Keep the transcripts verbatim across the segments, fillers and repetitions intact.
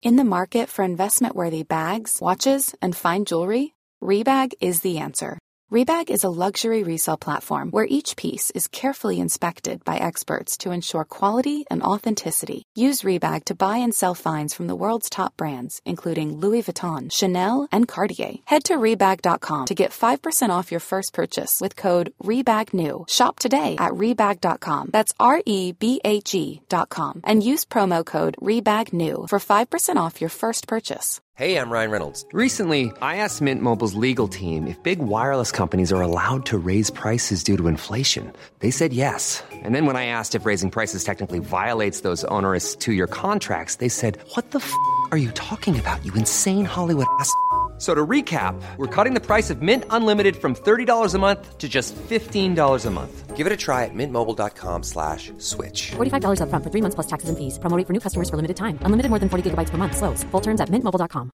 In the market for investment-worthy bags, watches, and fine jewelry, Rebag is the answer. Rebag is a luxury resale platform where each piece is carefully inspected by experts to ensure quality and authenticity. Use Rebag to buy and sell finds from the world's top brands, including Louis Vuitton, Chanel, and Cartier. Head to Rebag dot com to get five percent off your first purchase with code REBAGNEW. Shop today at Rebag dot com. That's R E B A G dot com. And use promo code REBAGNEW for five percent off your first purchase. Hey, I'm Ryan Reynolds. Recently, I asked Mint Mobile's legal team if big wireless companies are allowed to raise prices due to inflation. They said yes. And then when I asked if raising prices technically violates those onerous two-year contracts, they said, what the f*** are you talking about, you insane Hollywood ass f- So to recap, we're cutting the price of Mint Unlimited from thirty dollars a month to just fifteen dollars a month. Give it a try at mintmobile.com slash switch. forty-five dollars up front for three months plus taxes and fees. Promo rate for new customers for limited time. Unlimited more than forty gigabytes per month. Slows full terms at mint mobile dot com.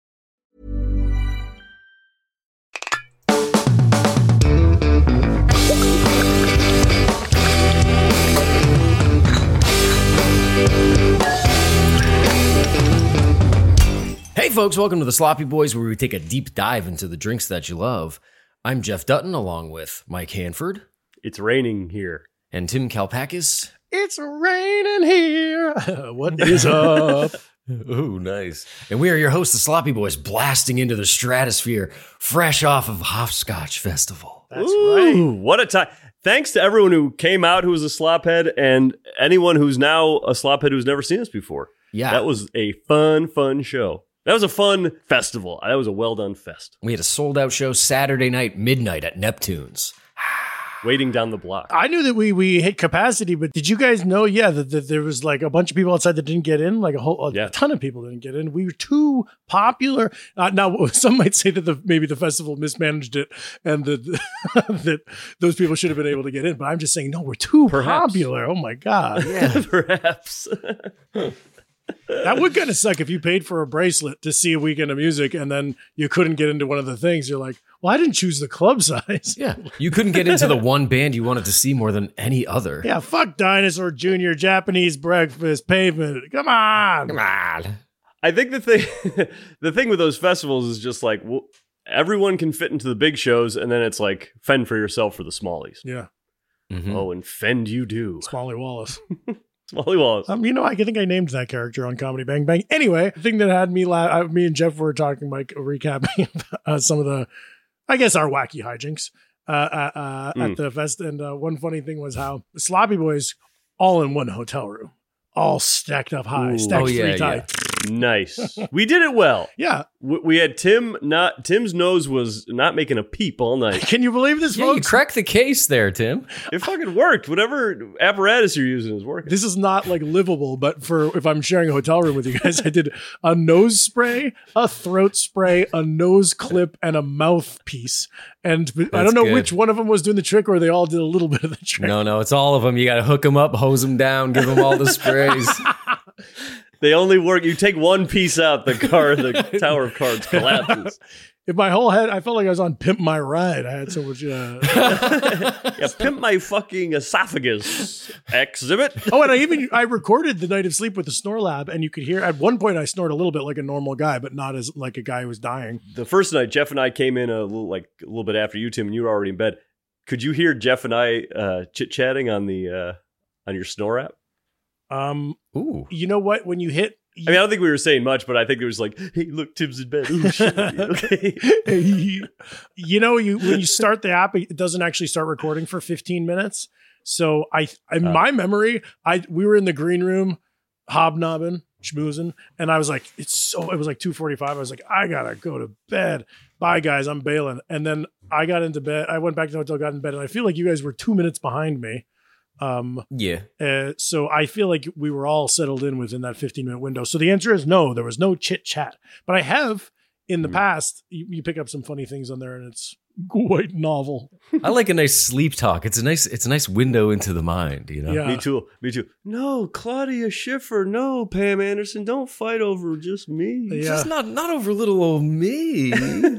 Hey folks, welcome to the Sloppy Boys, where we take a deep dive into the drinks that you love. I'm Jeff Dutton, along with Mike Hanford. It's raining here. And Tim Kalpakis. It's raining here. What is up? Ooh, nice. And we are your hosts, the Sloppy Boys, blasting into the stratosphere, fresh off of Hopscotch Festival. That's Ooh, right. What a time. Thanks to everyone who came out who was a slophead and anyone who's now a slophead who's never seen us before. Yeah. That was a fun, fun show. That was a fun festival. That was a well-done fest. We had a sold-out show Saturday night, midnight at Neptune's. Waiting down the block. I knew that we we hit capacity, but did you guys know, yeah, that, that there was like a bunch of people outside that didn't get in? Like a whole a Yeah. ton of people didn't get in. We were too popular. Uh, now, some might say that the maybe the festival mismanaged it and that, that those people should have been able to get in. But I'm just saying, no, we're too Perhaps. popular. Oh, my God. Yeah, perhaps. That would kind of suck if you paid for a bracelet to see a weekend of music and then you couldn't get into one of the things. You're like, well, I didn't choose the club size. Yeah. You couldn't get into the one band you wanted to see more than any other. Yeah, fuck Dinosaur Junior, Japanese Breakfast, Pavement. Come on. Come on. I think the thing, the thing with those festivals is just like, well, everyone can fit into the big shows, and then it's like, fend for yourself for the smallies. Yeah, Mhm. Oh, and fend you do. Smalley Wallace. Smalley Wallace. Um, you know, I think I named that character on Comedy Bang Bang. Anyway, the thing that had me laugh, me and Jeff were talking, Mike, recapping uh, some of the, I guess, our wacky hijinks uh, uh, uh, Mm. at the fest. And uh, one funny thing was how the Sloppy Boys all in one hotel room, all stacked up high, Ooh. stacked Oh, three yeah, tight. Nice. We did it well. Yeah. We, we had Tim not Tim's nose was not making a peep all night. Can you believe this, Yeah, you folks? cracked the case there, Tim. It fucking worked. Whatever apparatus you're using is working. This is not like livable, but for if I'm sharing a hotel room with you guys, I did a nose spray, a throat spray, a nose clip, and a mouthpiece. And I That's don't know good. which one of them was doing the trick, or they all did a little bit of the trick. No, no, it's all of them. You got to hook them up, hose them down, give them all the sprays. They only work. You take one piece out, the car, the tower of cards collapses. In my whole head, I felt like I was on Pimp My Ride. I had so much. Uh... Yeah, pimp my fucking esophagus exhibit. Oh, and I even I recorded the Night of Sleep with the Snore Lab, and you could hear at one point I snored a little bit like a normal guy, but not as like a guy who was dying. The first night, Jeff and I came in a little like a little bit after you, Tim, and you were already in bed. Could you hear Jeff and I uh, chit chatting on the uh, on your Snore app? Um, Ooh. you know what? When you hit. I mean, I don't think we were saying much, but I think it was like, "Hey, look, Tim's in bed." Ooh, shit. Okay. you, you know, you when you start the app, it doesn't actually start recording for fifteen minutes. So I, in Oh. my memory, I we were in the green room, hobnobbing, schmoozing, and I was like, it's so. It was like two forty-five. I was like, I gotta go to bed. Bye, guys. I'm bailing. And then I got into bed. I went back to the hotel, got in bed, and I feel like you guys were two minutes behind me. Um, Yeah. uh, so I feel like we were all settled in within that fifteen minute window. So the answer is no, there was no chit chat, but I have in the Mm. past, you, you pick up some funny things on there and it's quite novel. I like a nice sleep talk. It's a nice it's a nice window into the mind, you know? Yeah. Me too. Me too. No, Claudia Schiffer. No, Pam Anderson. Don't fight over just me. Yeah. Just not not over little old me.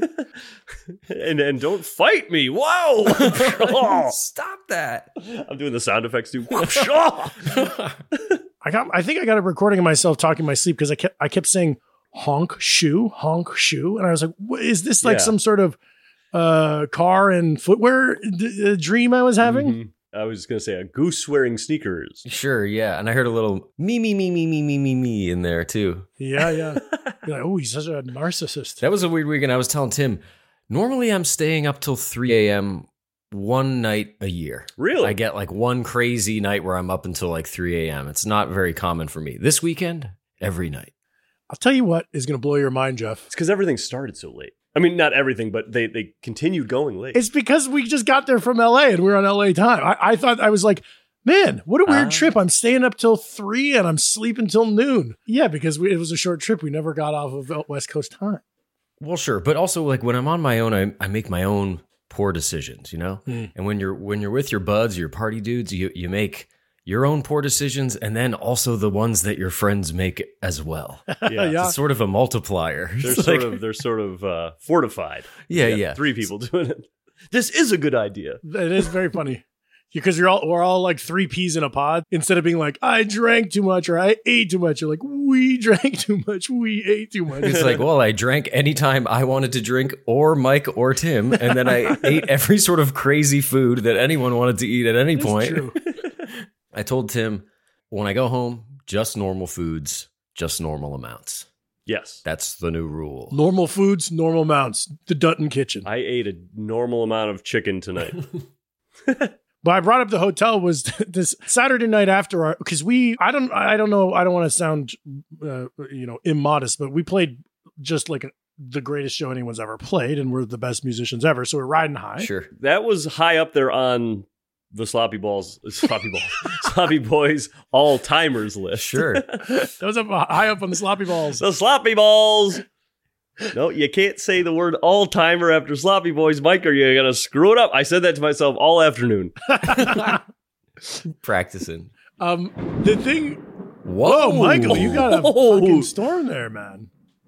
and and don't fight me. Wow. Stop that. I'm doing the sound effects too. I got, I think I got a recording of myself talking in my sleep because I kept, I kept saying, honk shoe, honk shoe. And I was like, what, is this like Yeah. some sort of uh, car and footwear d- uh, dream I was having? Mhm. I was going to say a goose wearing sneakers. Sure, yeah. And I heard a little me, me, me, me, me, me, me, me in there too. Yeah, yeah. You're like, oh, he's such a narcissist. That was a weird weekend. I was telling Tim, normally I'm staying up till three a.m. one night a year. Really? I get like one crazy night where I'm up until like three a.m. It's not very common for me. This weekend, every night. I'll tell you what is going to blow your mind, Jeff. It's because everything started so late. I mean, not everything, but they, they continued going late. It's because we just got there from L A and we were on L A time. I, I thought, I was like, man, what a weird Ah. trip. I'm staying up till three and I'm sleeping till noon. Yeah, because we, it was a short trip. We never got off of West Coast time. Well, sure, but also like when I'm on my own, I, I make my own poor decisions, you know. Mm. And when you're when you're with your buds, your party dudes, you you make your own poor decisions, and then also the ones that your friends make as well. yeah. Yeah. It's sort of a multiplier. They're It's sort like- of they're sort of uh, fortified. yeah, You got yeah. Three people doing it. This is a good idea. It is very funny because you're all, we're all like three peas in a pod. Instead of being like, I drank too much or I ate too much, you're like, we drank too much, we ate too much. It's like, well, I drank anytime I wanted to drink, or Mike or Tim, and then I ate every sort of crazy food that anyone wanted to eat at any It's point. true. I told Tim, when I go home, just normal foods, just normal amounts. Yes. That's the new rule. Normal foods, normal amounts. The Dutton kitchen. I ate a normal amount of chicken tonight. But I brought up the hotel was this Saturday night after our, because we, I don't, I don't know, I don't want to sound, uh, you know, immodest, but we played just like a, the greatest show anyone's ever played, and we're the best musicians ever. So we're riding high. Sure. That was high up there on the Sloppy Balls, Sloppy Balls, Sloppy Boys all timers list. Sure. That was up high up on the sloppy balls. The Sloppy Balls. No, you can't say the word all timer after Sloppy Boys, Mike, or you're gonna screw it up. I said that to myself all afternoon. Practicing. um, the thing. Whoa, Whoa, Michael, you got a Whoa. fucking storm there, man.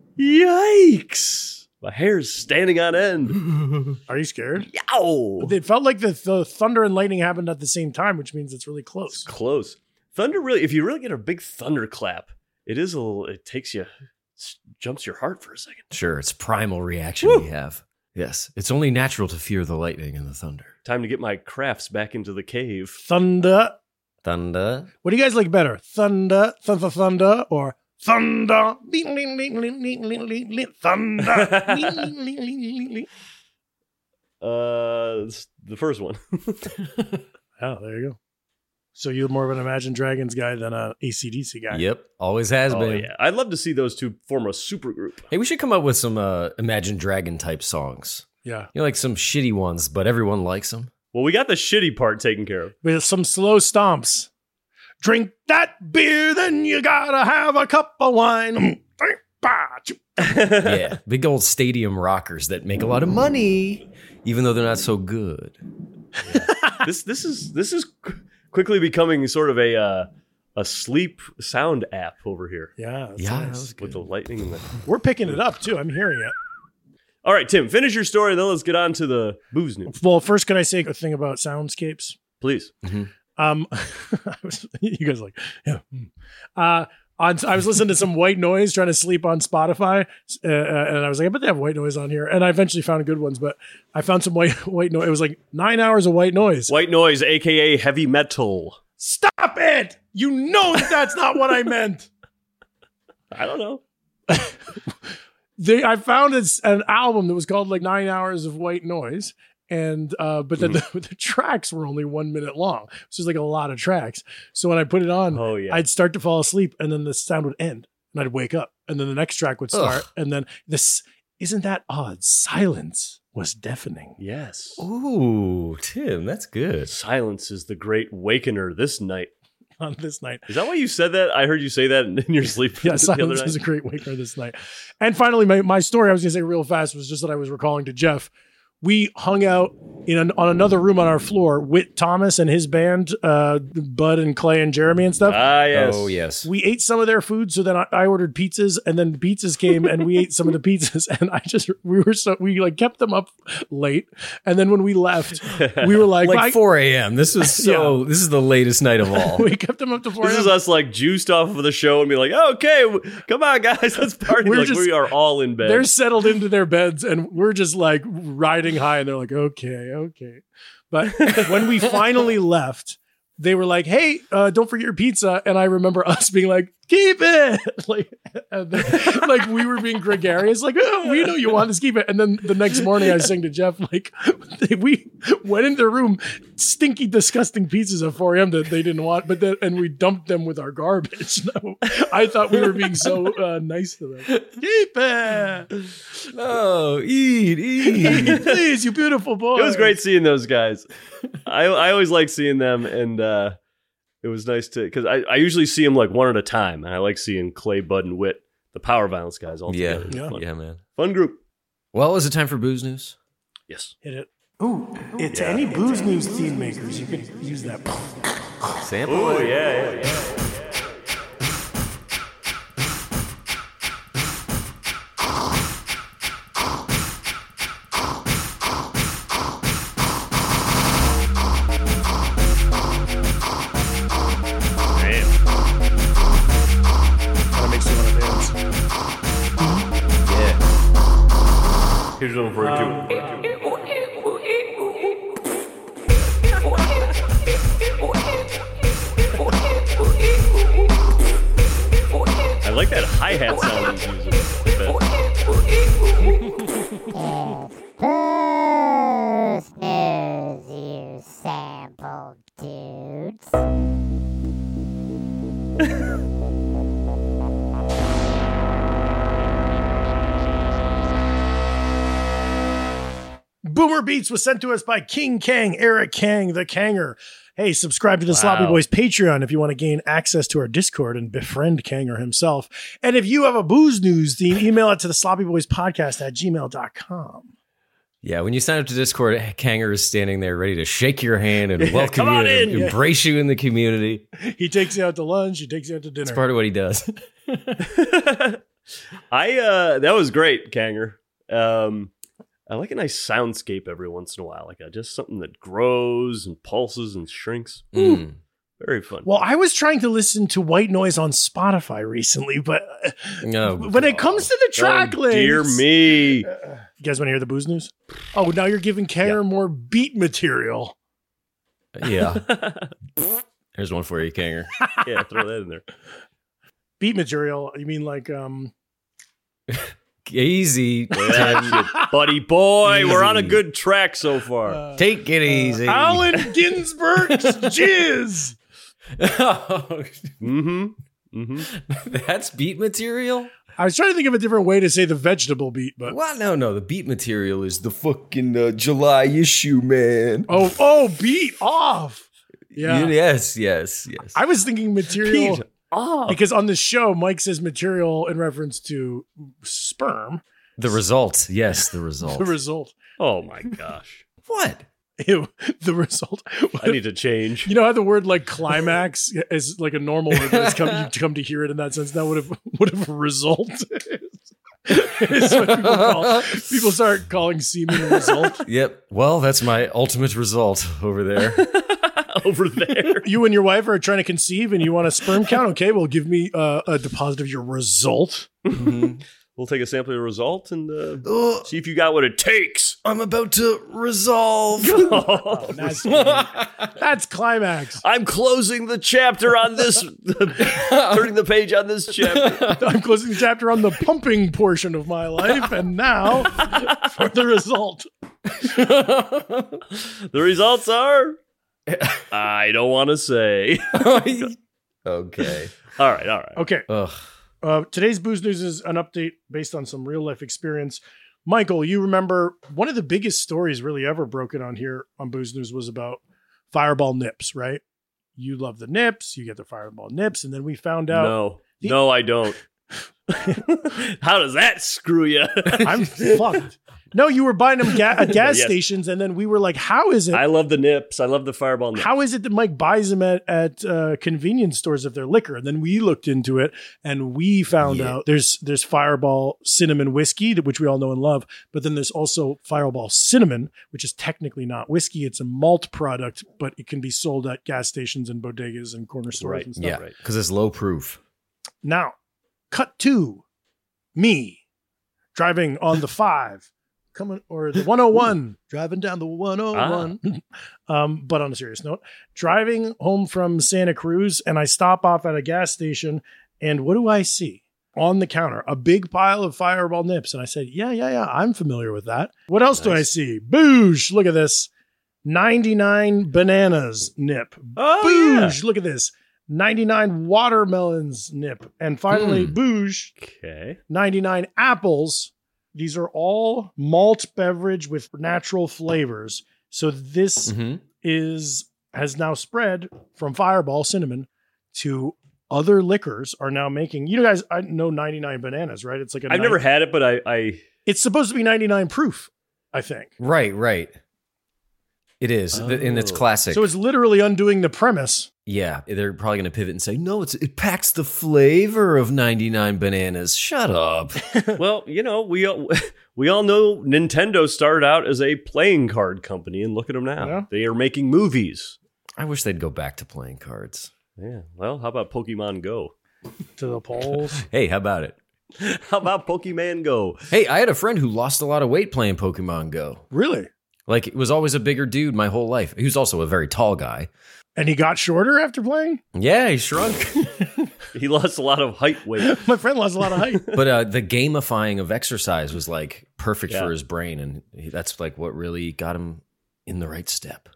Yikes! My hair's standing on end. Are you scared? Yow! It felt like the, the thunder and lightning happened at the same time, which means it's really It's close. close. Thunder really, if you really get a big thunderclap, it is a little, it takes you, it jumps your heart for a second. Sure, it's primal reaction Woo. we have. Yes, it's only natural to fear the lightning and the thunder. Time to get my crafts back into the cave. Thunder. Thunder. What do you guys like better? Thunder, thunder, thunder, or thunder? Ling, ling, ling, ling, ling, ling, ling, ling, thunder. Ling, ling, ling, ling, ling, ling. Uh, it's the first one. Oh, there you go. So you're more of an Imagine Dragons guy than a A C D C guy. Yep, always has Oh been. yeah, I'd love to see those two form a super group. Hey, we should come up with some uh, Imagine Dragon type songs. Yeah. You know, like some shitty ones, but everyone likes them. Well, we got the shitty part taken care of. With some slow stomps. Drink that beer, then you gotta have a cup of wine. Yeah, big old stadium rockers that make a lot of money, even though they're not so good. this this is this is qu- quickly becoming sort of a uh, a sleep sound app over here Yeah. that's Yeah, nice. that was with good. the lightning and the. We're picking it up too. I'm hearing it. All right, Tim, finish your story, then let's get on to the booze news, Well, first, can I say a thing about soundscapes? please. Um, I was, you guys are like, yeah. mm. Uh, on, I was listening to some white noise trying to sleep on Spotify, uh, uh, and I was like, I bet they have white noise on here. And I eventually found good ones, but I found some white white noise. It was like nine hours of white noise. White noise, aka heavy metal. Stop it! You know that that's not what I meant. I don't know. They, I found it's an album that was called like Nine Hours of White Noise, and uh, but then the, the tracks were only one minute long, which is like a lot of tracks. So when I put it on, Oh yeah. I'd start to fall asleep, and then the sound would end, and I'd wake up, and then the next track would start, Ugh. and then this isn't that odd? Silence was deafening. yes. Ooh, Tim, that's good. Silence is the great wakener this night. On this night. Is that why you said that? I heard you say that in in your sleep. Yeah, the silence other night. is a great waker this night. And finally, my, my story I was going to say real fast was just that I was recalling to Jeff. we hung out in an, on another room on our floor with Thomas and his band, uh, Bud and Clay and Jeremy and stuff. Ah, yes. Oh, yes. We ate some of their food, so then I, I ordered pizzas, and then the pizzas came, and we ate some of the pizzas, and I just we were so we like kept them up late, and then when we left, we were like, Like I- four a.m. This was so, this is the latest night of all. we kept them up to four. This is us like juiced off of the show and be like, okay, w- come on, guys, let's party. We're Like just- we are all in bed. They're settled into their beds, and we're just like riding high, and they're like, okay, okay. But when we finally left, they were like, hey, uh, don't forget your pizza. And I remember us being like, keep it. like, and then, like we were being gregarious, like, oh, we know you want us to keep it. And then the next morning I sang to Jeff, like, they, we went into the room, stinky, disgusting pizzas at four a.m. that they didn't want, but then, and we dumped them with our garbage. No, I thought we were being so uh, nice to them. Keep it. Oh, eat, eat. Please, you beautiful boy. It was great seeing those guys. I I always like seeing them, and uh, it was nice to because I, I usually see them like one at a time, and I like seeing Clay, Bud, and Whit, the Power Violence guys, all Yeah, together. Yeah. Fun. yeah, man. Fun group. Well, is it time for booze news? Yes. Hit it. Ooh, it's any booze news theme makers. You could use that. Sample. Oh yeah, yeah, yeah. That makes you want to dance. Yeah. Here's one for you too. I like that hi-hat sound he's using. Booze news, you sample dudes. Boomer Beats was sent to us by King Kang, Eric Kang, the Kanger. Hey, subscribe to the Sloppy Boys Patreon if you want to gain access to our Discord and befriend Kanger himself. And if you have a booze news theme, email it to the sloppy boys podcast at gmail dot com. Yeah, when you sign up to Discord, Kanger is standing there ready to shake your hand and welcome Come you on and in. embrace you in the community. He takes you out to lunch. He takes you out to dinner. It's part of what he does. I uh that was great, Kanger. Um I like a nice soundscape every once in a while, like a, just something that grows and pulses and shrinks. Mm. Very fun. Well, I was trying to listen to white noise on Spotify recently, but uh, No. when it comes to the track oh, links, dear me. you guys want to hear the booze news? Oh, now you're giving Kanger more beat material. Yeah. Here's one for you, Kanger. Yeah, throw that in there. Beat material? You mean like um? Easy. Yeah, shit. Buddy boy, we're on a Easy. good track so far. Uh, Take it easy. Allen Ginsberg's jizz. Mm-hmm. Mm-hmm. That's beat material? I was trying to think of a different way to say the vegetable beat, but Well, no, no. The beat material is the fucking uh, July issue, man. oh, oh, beat off. Yeah, Yes, yes, yes. I was thinking material Beat off. because on the show, Mike says material in reference to sperm. the result. Yes, the result. The result. Oh my gosh. What? Ew, the result. I need to change. You know how the word like climax is like a normal word, but it's come, you come to hear it in that sense. That would have would have result. Is what people, call, people start calling semen a result. Yep. Well, that's my ultimate result over there. Over there. You and your wife are trying to conceive, and you want a sperm count. Okay, well, give me uh, a deposit of your result. We'll take a sample of your result and uh, Oh, see if you got what it takes. I'm about to resolve. Oh, that's, that's climax. I'm closing the chapter on this, turning the page on this chapter. I'm closing the chapter on the pumping portion of my life, and now for the result. The results are, I don't want to say. Okay. All right, all right. Okay. Ugh. Uh, today's booze news is an update based on some real life experience. Michael, you remember one of the biggest stories really ever broken on here on Booze News was about Fireball nips, right? You love the nips, you get the Fireball nips, and then we found out No, no, I don't. How does that screw you? I'm fucked. No, you were buying them ga- at gas Yes. stations, and then we were like, "How is it? I love the nips. I love the Fireball nips. How is it that Mike buys them at at uh, convenience stores if they're liquor?" And then we looked into it, and we found Yeah. out there's there's Fireball cinnamon whiskey, that- which we all know and love, but then there's also Fireball cinnamon, which is technically not whiskey; it's a malt product, but it can be sold at gas stations and bodegas and corner stores Right. and stuff. Yeah, because it's low proof. Now, cut to me driving on the five, coming or the one oh one, driving down the one oh one. um, but on a serious note, driving home from Santa Cruz, and I stop off at a gas station, and what do I see? On the counter, a big pile of Fireball nips. And I said, yeah, yeah, yeah, I'm familiar with that. What else do I see? Boosh, look at this. ninety-nine bananas nip. Oh, Boosh, look at this. ninety-nine watermelons nip. And finally, Hmm. Boosh, Okay. ninety-nine apples. These are all malt beverage with natural flavors. So this Mhm. is has now spread from Fireball cinnamon to other liquors are now making. You guys, I know ninety-nine bananas, right? It's like a I've never had it, but I, I It's supposed to be ninety-nine proof, I think. Right, right. It is, th- and it's Oh. classic. So it's literally undoing the premise. yeah, they're probably going to pivot and say, "No, it's it packs the flavor of ninety-nine bananas." Shut up. well, you know, we all, we all know Nintendo started out as a playing card company, and look at them now. Yeah. They are making movies. I wish they'd go back to playing cards. Yeah. Well, how about Pokemon Go? To the polls. Hey, how about it? How about Pokemon Go? Hey, I had a friend who lost a lot of weight playing Pokemon Go. Really? Like, it was always a bigger dude my whole life. He was also a very tall guy. And he got shorter after playing? Yeah, he shrunk. He lost a lot of height weight. My friend lost a lot of height. But uh, the gamifying of exercise was like perfect Yeah. for his brain, and he, that's like what really got him in the right step.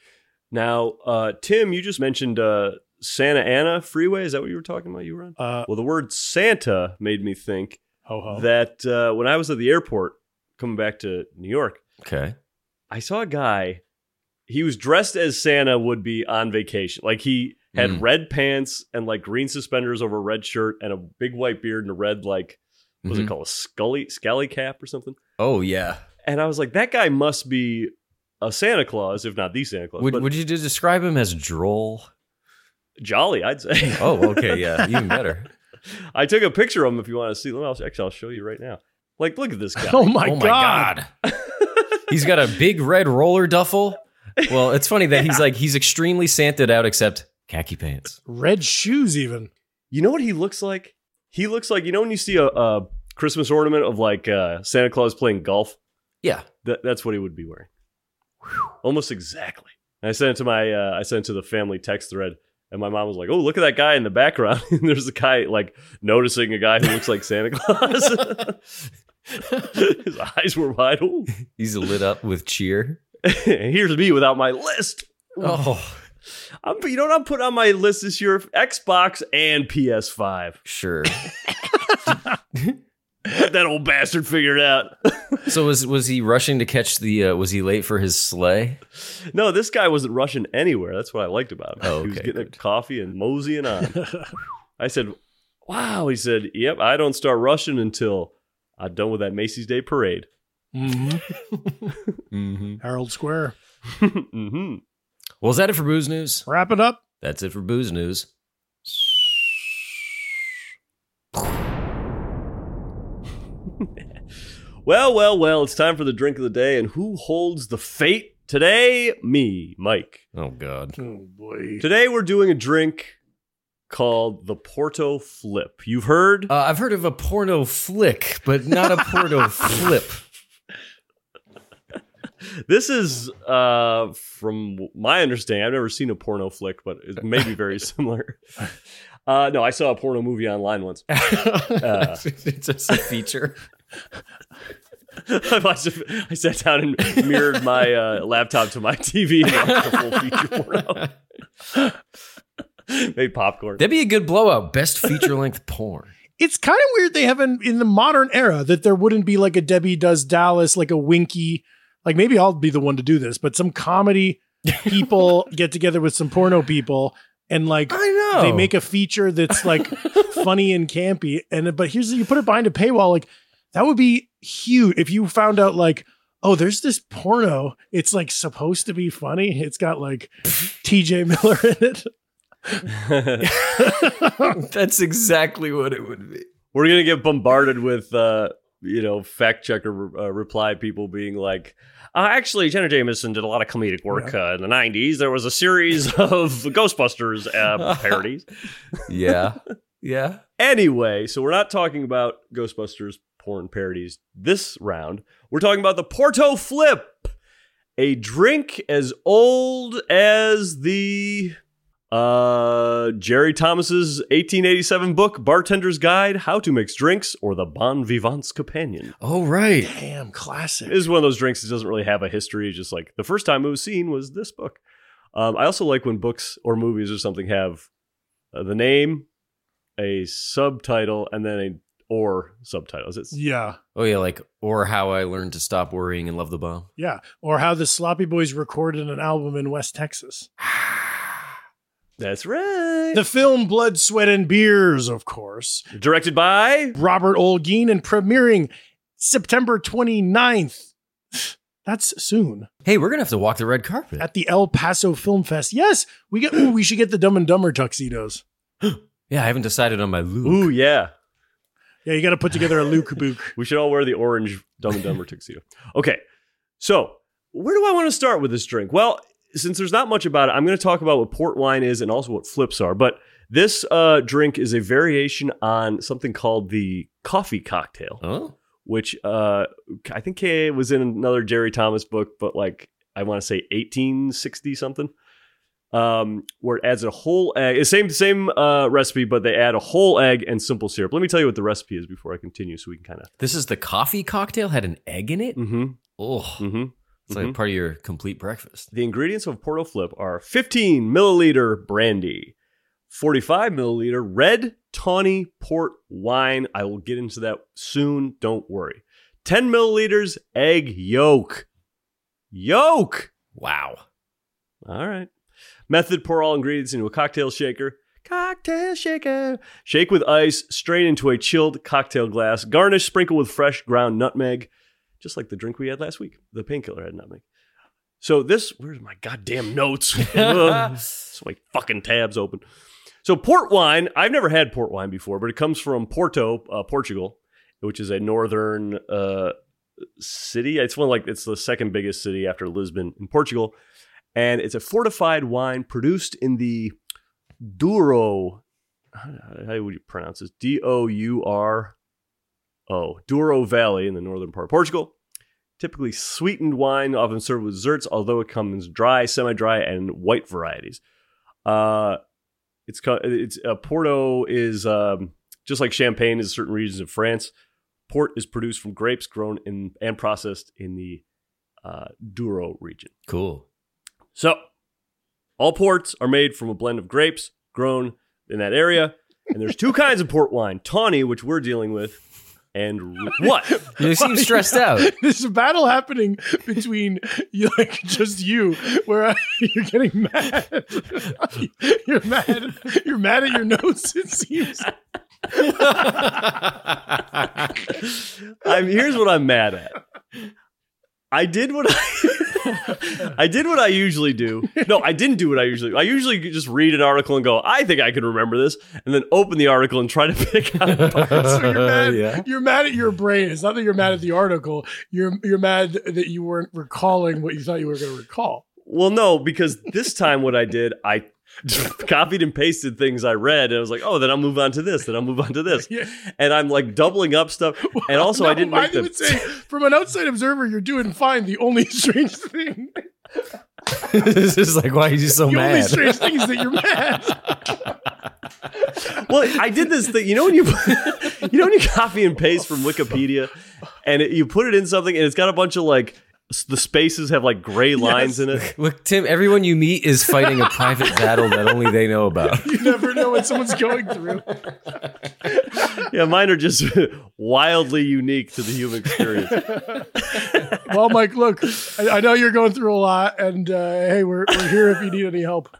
Now, uh, Tim, you just mentioned uh, Santa Ana Freeway. Is that what you were talking about? You were on? Uh, Well, the word Santa made me think ho ho. that uh, when I was at the airport coming back to New York, Okay. I saw a guy. He was dressed as Santa would be on vacation. Like he had Mm. red pants and like green suspenders over a red shirt and a big white beard and a red like what was Mhm. it called, a scully scally cap or something. Oh, yeah. And I was like, that guy must be a Santa Claus, if not the Santa Claus. Would, but would you just describe him as droll? jolly, I'd say. Oh, okay. Yeah, even better. I took a picture of him if you want to see them. I'll, actually, I'll show you right now. Like, look at this guy. Oh my, oh, my God. God. He's got a big red roller duffel. Well, it's funny that he's like, he's extremely Santa'd out except khaki pants. Red shoes, even. You know what he looks like? He looks like, you know when you see a, a Christmas ornament of like uh, Santa Claus playing golf? Yeah. That, that's what he would be wearing. Almost exactly. And I sent it to my, uh, I sent it to the family text thread, and my mom was like, "Oh, look at that guy in the background." And there's a guy like noticing a guy who looks like Santa Claus. His eyes were wide. Ooh. He's lit up with cheer. Here's me without my list. Oh, I'm, you know what I'm putting on my list this year? Xbox and P S five. sure. Get that old bastard figured out. So was was he rushing to catch the, uh, was he late for his sleigh? No, this guy wasn't rushing anywhere. That's what I liked about him. Oh, He was okay, getting good. a coffee and moseying on. I said, wow. He said, yep, I don't start rushing until I'm done with that Macy's Day Parade. Mm-hmm. Mm-hmm. Herald Square. mm-hmm. Well, is that it for Booze News? Wrap it up. That's it for Booze News. Well, well, well, it's time for the drink of the day. And who holds the fate today? Me, Mike. Oh, God. Oh, boy. Today we're doing a drink called the Porto Flip. You've heard? Uh, I've heard of a porno flick, but not a porno flip. This is, uh, from my understanding, I've never seen a porno flick, but it may be very similar. Uh, no, I saw a porno movie online once. Uh, It's just a feature. I watched it- I sat down and mirrored my uh, laptop to my T V and watched the full feature porno. Made popcorn. That'd be a good blowout. Best feature length porn. It's kind of weird they haven't, in the modern era, that there wouldn't be like a Debbie Does Dallas, like a Winky. Like maybe I'll be the one to do this, but some comedy people get together with some porno people and like I know. they make a feature that's like funny and campy. And but here's you put it behind a paywall, like That would be huge if you found out like, oh, there's this porno. It's like supposed to be funny. It's got like T J Miller in it. That's exactly what it would be. We're going to get bombarded with, uh, you know, fact checker uh, reply people being like, uh, actually, Jenna Jameson did a lot of comedic work Yeah. uh, in the nineties. There was a series of Ghostbusters uh, parodies. Yeah. Yeah. Anyway, so we're not talking about Ghostbusters porn parodies this round. We're talking about the Porto Flip, a drink as old as the uh, Jerry Thomas's eighteen eighty-seven book, Bartender's Guide, How to Mix Drinks, or the Bon Vivant's Companion. Oh, right. Damn, classic. It is one of those drinks that doesn't really have a history. It's just like the first time it was seen was this book. Um, I also like when books or movies or something have uh, the name, a subtitle, and then a or subtitles. It's Yeah. Oh, yeah. Like, or How I Learned to Stop Worrying and Love the Bomb. Yeah. Or how the Sloppy Boys recorded an album in West Texas. That's right. The film Blood, Sweat, and Beers, of course. Directed by Robert Olguin and premiering September twenty-ninth. That's soon. Hey, we're going to have to walk the red carpet. At the El Paso Film Fest. Yes, we get. Ooh, we should get the Dumb and Dumber tuxedos. Yeah, I haven't decided on my look. Ooh, yeah. Yeah, you got to put together a Luke Book. We should all wear the orange Dumb and Dumber tuxedo. Okay, so where do I want to start with this drink? Well, since there's not much about it, I'm going to talk about what port wine is and also what flips are. But this uh, drink is a variation on something called the coffee cocktail, Oh? which uh, I think it was in another Jerry Thomas book, but like I want to say eighteen sixty something, um, where it adds a whole egg. It's same same uh, recipe, but they add a whole egg and simple syrup. Let me tell you what the recipe is before I continue, so we can kind of. This is the coffee cocktail? Had an egg in it? Mm-hmm. Oh, Mm-hmm. it's like part of your complete breakfast. The ingredients of Porto Flip are fifteen milliliter brandy, forty-five milliliter red tawny port wine. I will get into that soon. Don't worry. ten milliliters egg yolk. Yolk. Wow. All right. Method: pour all ingredients into a cocktail shaker. Cocktail shaker. Shake with ice. Strain into a chilled cocktail glass. Garnish. Sprinkle with fresh ground nutmeg. Just like the drink we had last week. The painkiller had nutmeg. So this, where's my goddamn notes? Ugh. So my fucking tabs open. So port wine, I've never had port wine before, but it comes from Porto, uh, Portugal, which is a northern uh, city. It's one like it's the second biggest city after Lisbon in Portugal, and it's a fortified wine produced in the Douro. How, how would you pronounce this? D O U R O Douro Valley in the northern part of Portugal. Typically sweetened wine, often served with desserts, although it comes dry, semi-dry, and white varieties. Uh, it's it's uh, Porto is um, just like Champagne is in certain regions of France. Port is produced from grapes grown in and processed in the uh, Douro region. Cool. So, all ports are made from a blend of grapes grown in that area, and there's two kinds of port wine: tawny, which we're dealing with. And what? You seem stressed out. There's a battle happening between you, like just you, where I, you're getting mad. You're mad. You're mad at your notes. It seems. I'm here's what I'm mad at. I did what I I did what I usually do. No, I didn't do what I usually do. I usually just read an article and go, I think I can remember this, and then open the article and try to pick out parts. So you're mad. Yeah. You're mad at your brain. It's not that you're mad at the article. You're you're mad that you weren't recalling what you thought you were going to recall. Well, no, because this time what I did, I copied and pasted things I read, and I was like, oh, then I'll move on to this, then I'll move on to this. Yeah. And I'm like doubling up stuff. And also No, I didn't make I would the say, from an outside observer, you're doing fine. The only strange thing, This is like, why are you so the only mad? strange thing is that you're mad. Well, I did this thing. You know when you you know when you copy and paste from Wikipedia, and it, you put it in something, and it's got a bunch of like s- the spaces have like gray lines in it. Look, Tim, everyone you meet is fighting a private battle that only they know about. You never know what someone's going through. Yeah, mine are just wildly unique to the human experience. Well, Mike, look, I, I know you're going through a lot, and uh, hey, we're we're here if you need any help.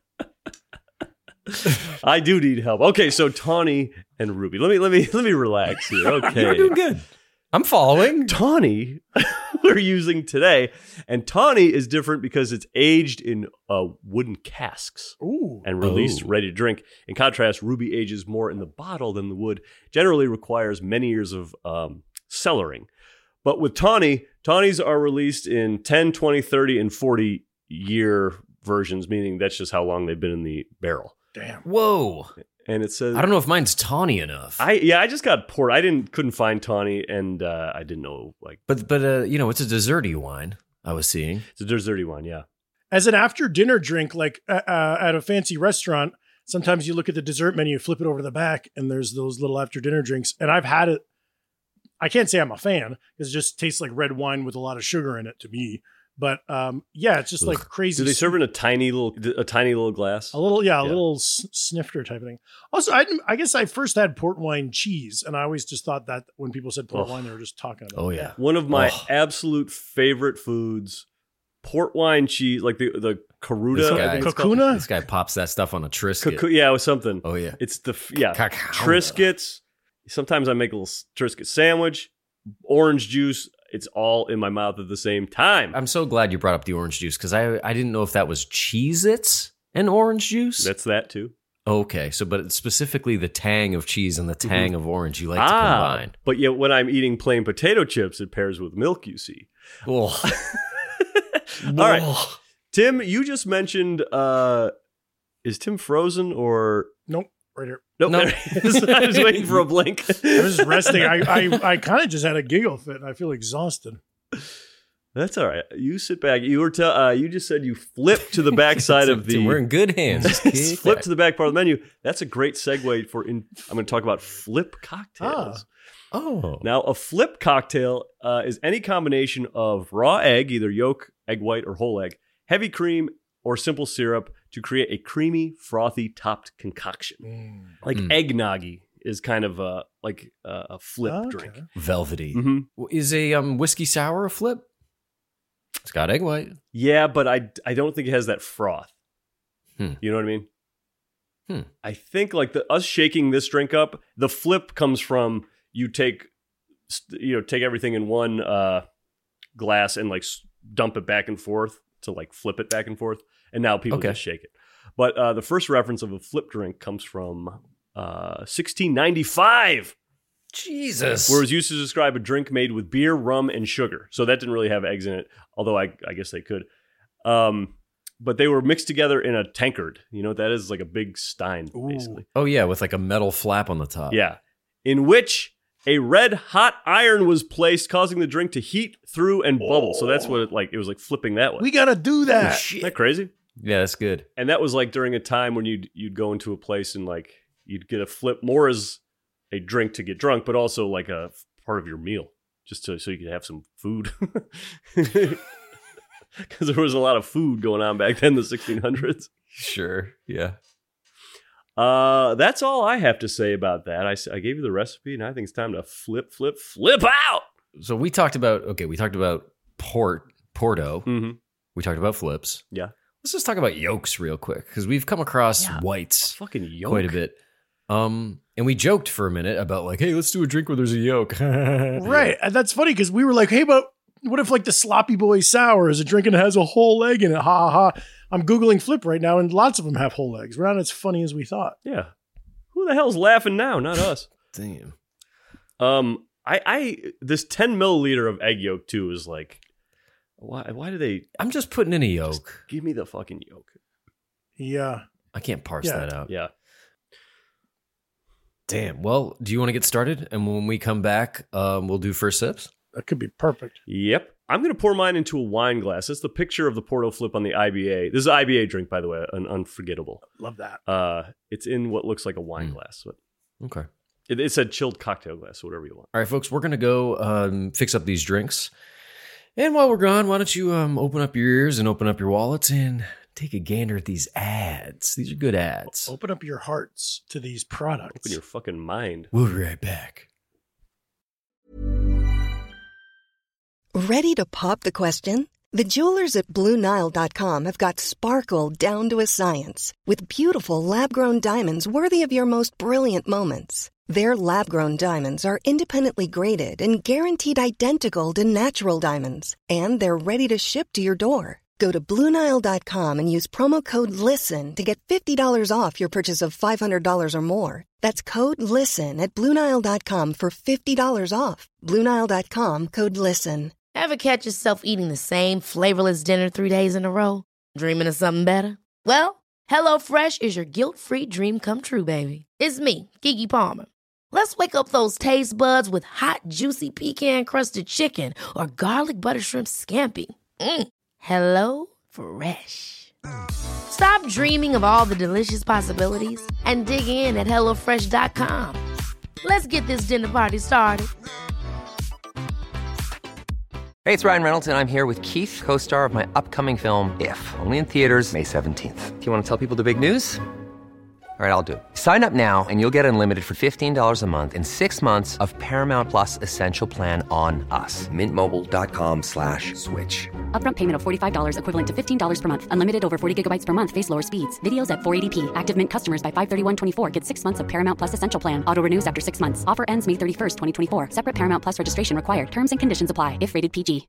I do need help. Okay, so Tawny and Ruby. Let me let me let me relax here. Okay. You're doing good. I'm following. Tawny we're using today. And Tawny is different because it's aged in uh, wooden casks Ooh. and released Oh. ready to drink. In contrast, Ruby ages more in the bottle than the wood, generally requires many years of um, cellaring. But with Tawny, Tawnies are released in ten, twenty, thirty, and forty year versions, meaning that's just how long they've been in the barrel. Damn. Whoa. And it says I don't know if mine's tawny enough. I yeah, I just got port. I didn't couldn't find Tawny, and uh, I didn't know like but but uh, you know, it's a desserty wine I was seeing. it's a desserty one. Yeah, As an after dinner drink, like uh, uh, at a fancy restaurant, sometimes you look at the dessert menu, flip it over to the back, and there's those little after dinner drinks. And I've had it. I can't say I'm a fan because it just tastes like red wine with a lot of sugar in it to me. But um, yeah, it's just like crazy. do they serve in a tiny little a tiny little glass? A little, yeah, a Yeah. little s- snifter type of thing. Also, I, didn't- I guess I first had port wine cheese, and I always just thought that when people said port Oh. wine, they were just talking about Oh that. yeah. One of my Oh. absolute favorite foods, port wine cheese, like the the Caruda. This I guy, think it's called. Kakuna? this guy pops that stuff on a Triscuit. Cacu- yeah, it was something. Oh yeah. It's the f- yeah Cacao. Triscuits. Sometimes I make a little s- Triscuit sandwich, orange juice. It's all in my mouth at the same time. I'm so glad you brought up the orange juice because I I didn't know if that was Cheez-Its and orange juice. That's that too. Okay, so but specifically the tang of cheese and the tang of orange you like to ah, combine. but yet when I'm eating plain potato chips, it pairs with milk. You see. Oh. All right, Tim, you just mentioned. Uh, is Tim frozen or Nope, right here. nope? No. There he is. I was waiting for a blink. I was just resting. I, I, I kind of just had a giggle fit, and I feel exhausted. That's all right. You sit back. You were. T- uh, you just said you flipped to the back side of the. Tim, we're in good hands. Just kick flip back. to the back part of the menu. That's a great segue for. In, I'm going to talk about flip cocktails. Oh. Now, a flip cocktail uh, is any combination of raw egg, either yolk, egg white, or whole egg, heavy cream, or simple syrup to create a creamy, frothy topped concoction. Like Mm. eggnoggy is kind of a like a, a flip Okay. drink. Velvety. hmm Is a um, whiskey sour a flip? It's got egg white. Yeah, but I I don't think it has that froth. Hmm. You know what I mean? Hmm. I think like the us shaking this drink up, the flip comes from you take st- you know take everything in one uh, glass and like s- dump it back and forth to like flip it back and forth, and now people Okay. just shake it. But uh, the first reference of a flip drink comes from uh, sixteen ninety-five. Jesus. Where it was used to describe a drink made with beer, rum, and sugar. So that didn't really have eggs in it, although I, I guess they could. Um, but they were mixed together in a tankard. You know what that is? It's like a big stein, Ooh. basically. Oh yeah, with like a metal flap on the top. Yeah. In which a red hot iron was placed, causing the drink to heat through and bubble. So that's what it like. It was like flipping that way. We got to do that. Isn't that crazy? Yeah, that's good. And that was like during a time when you'd you'd go into a place and like you'd get a flip more as a drink to get drunk, but also like a f- part of your meal, just to so you could have some food. Because there was a lot of food going on back then, in the sixteen hundreds. Sure. Yeah. Uh, that's all I have to say about that. I, s- I gave you the recipe, and I think it's time to flip, flip, flip out. So we talked about okay, we talked about port, Porto. Mm-hmm. We talked about flips. Yeah. Let's just talk about yolks real quick because we've come across Yeah. whites Fucking yolk. quite a bit. Um, and we joked for a minute about like, hey, let's do a drink where there's a yolk. Right. And that's funny because we were like, hey, but what if like the Sloppy Boy Sour is a drink and it has a whole egg in it? Ha ha ha. I'm Googling flip right now and lots of them have whole eggs. We're not as funny as we thought. Yeah. Who the hell's laughing now? Not us. Damn. Um, I, I this ten milliliter of egg yolk too is like, why? Why do they I'm just putting in a yolk. give me the fucking yolk? Yeah. I can't parse Yeah. that out. Yeah. Damn. Well, do you want to get started? And when we come back, um, we'll do first sips. That could be perfect. Yep. I'm gonna pour mine into a wine glass. That's the picture of the Porto Flip on the I B A. This is an I B A drink, by the way, an unforgettable. Love that. Uh, it's in what looks like a wine Mm. glass. But Okay. it, it said chilled cocktail glass, so whatever you want. All right, folks, we're going to go um, fix up these drinks. And while we're gone, why don't you um, open up your ears and open up your wallets and take a gander at these ads. These are good ads. Open up your hearts to these products. Open your fucking mind. We'll be right back. Ready to pop the question? The jewelers at Blue Nile dot com have got sparkle down to a science with beautiful lab-grown diamonds worthy of your most brilliant moments. Their lab-grown diamonds are independently graded and guaranteed identical to natural diamonds. And they're ready to ship to your door. Go to Blue Nile dot com and use promo code LISTEN to get fifty dollars off your purchase of five hundred dollars or more. That's code LISTEN at Blue Nile dot com for fifty dollars off. Blue Nile dot com, code LISTEN. Ever catch yourself eating the same flavorless dinner three days in a row? Dreaming of something better? Well, HelloFresh is your guilt-free dream come true, baby. It's me, Keke Palmer. Let's wake up those taste buds with hot, juicy pecan-crusted chicken or garlic butter shrimp scampi. Mm. Hello Fresh. Stop dreaming of all the delicious possibilities and dig in at hello fresh dot com. Let's get this dinner party started. Hey, it's Ryan Reynolds, and I'm here with Keith, co-star of my upcoming film, If, only in theaters May seventeenth. Do you want to tell people the big news? All right, I'll do it. Sign up now and you'll get unlimited for fifteen dollars a month and six months of Paramount Plus Essential Plan on us. Mint Mobile dot com slash switch. Upfront payment of forty-five dollars equivalent to fifteen dollars per month. Unlimited over forty gigabytes per month. Face lower speeds. Videos at four eighty p. Active Mint customers by five thirty-one twenty-four get six months of Paramount Plus Essential Plan. Auto renews after six months. Offer ends May thirty-first, twenty twenty-four. Separate Paramount Plus registration required. Terms and conditions apply if rated P G.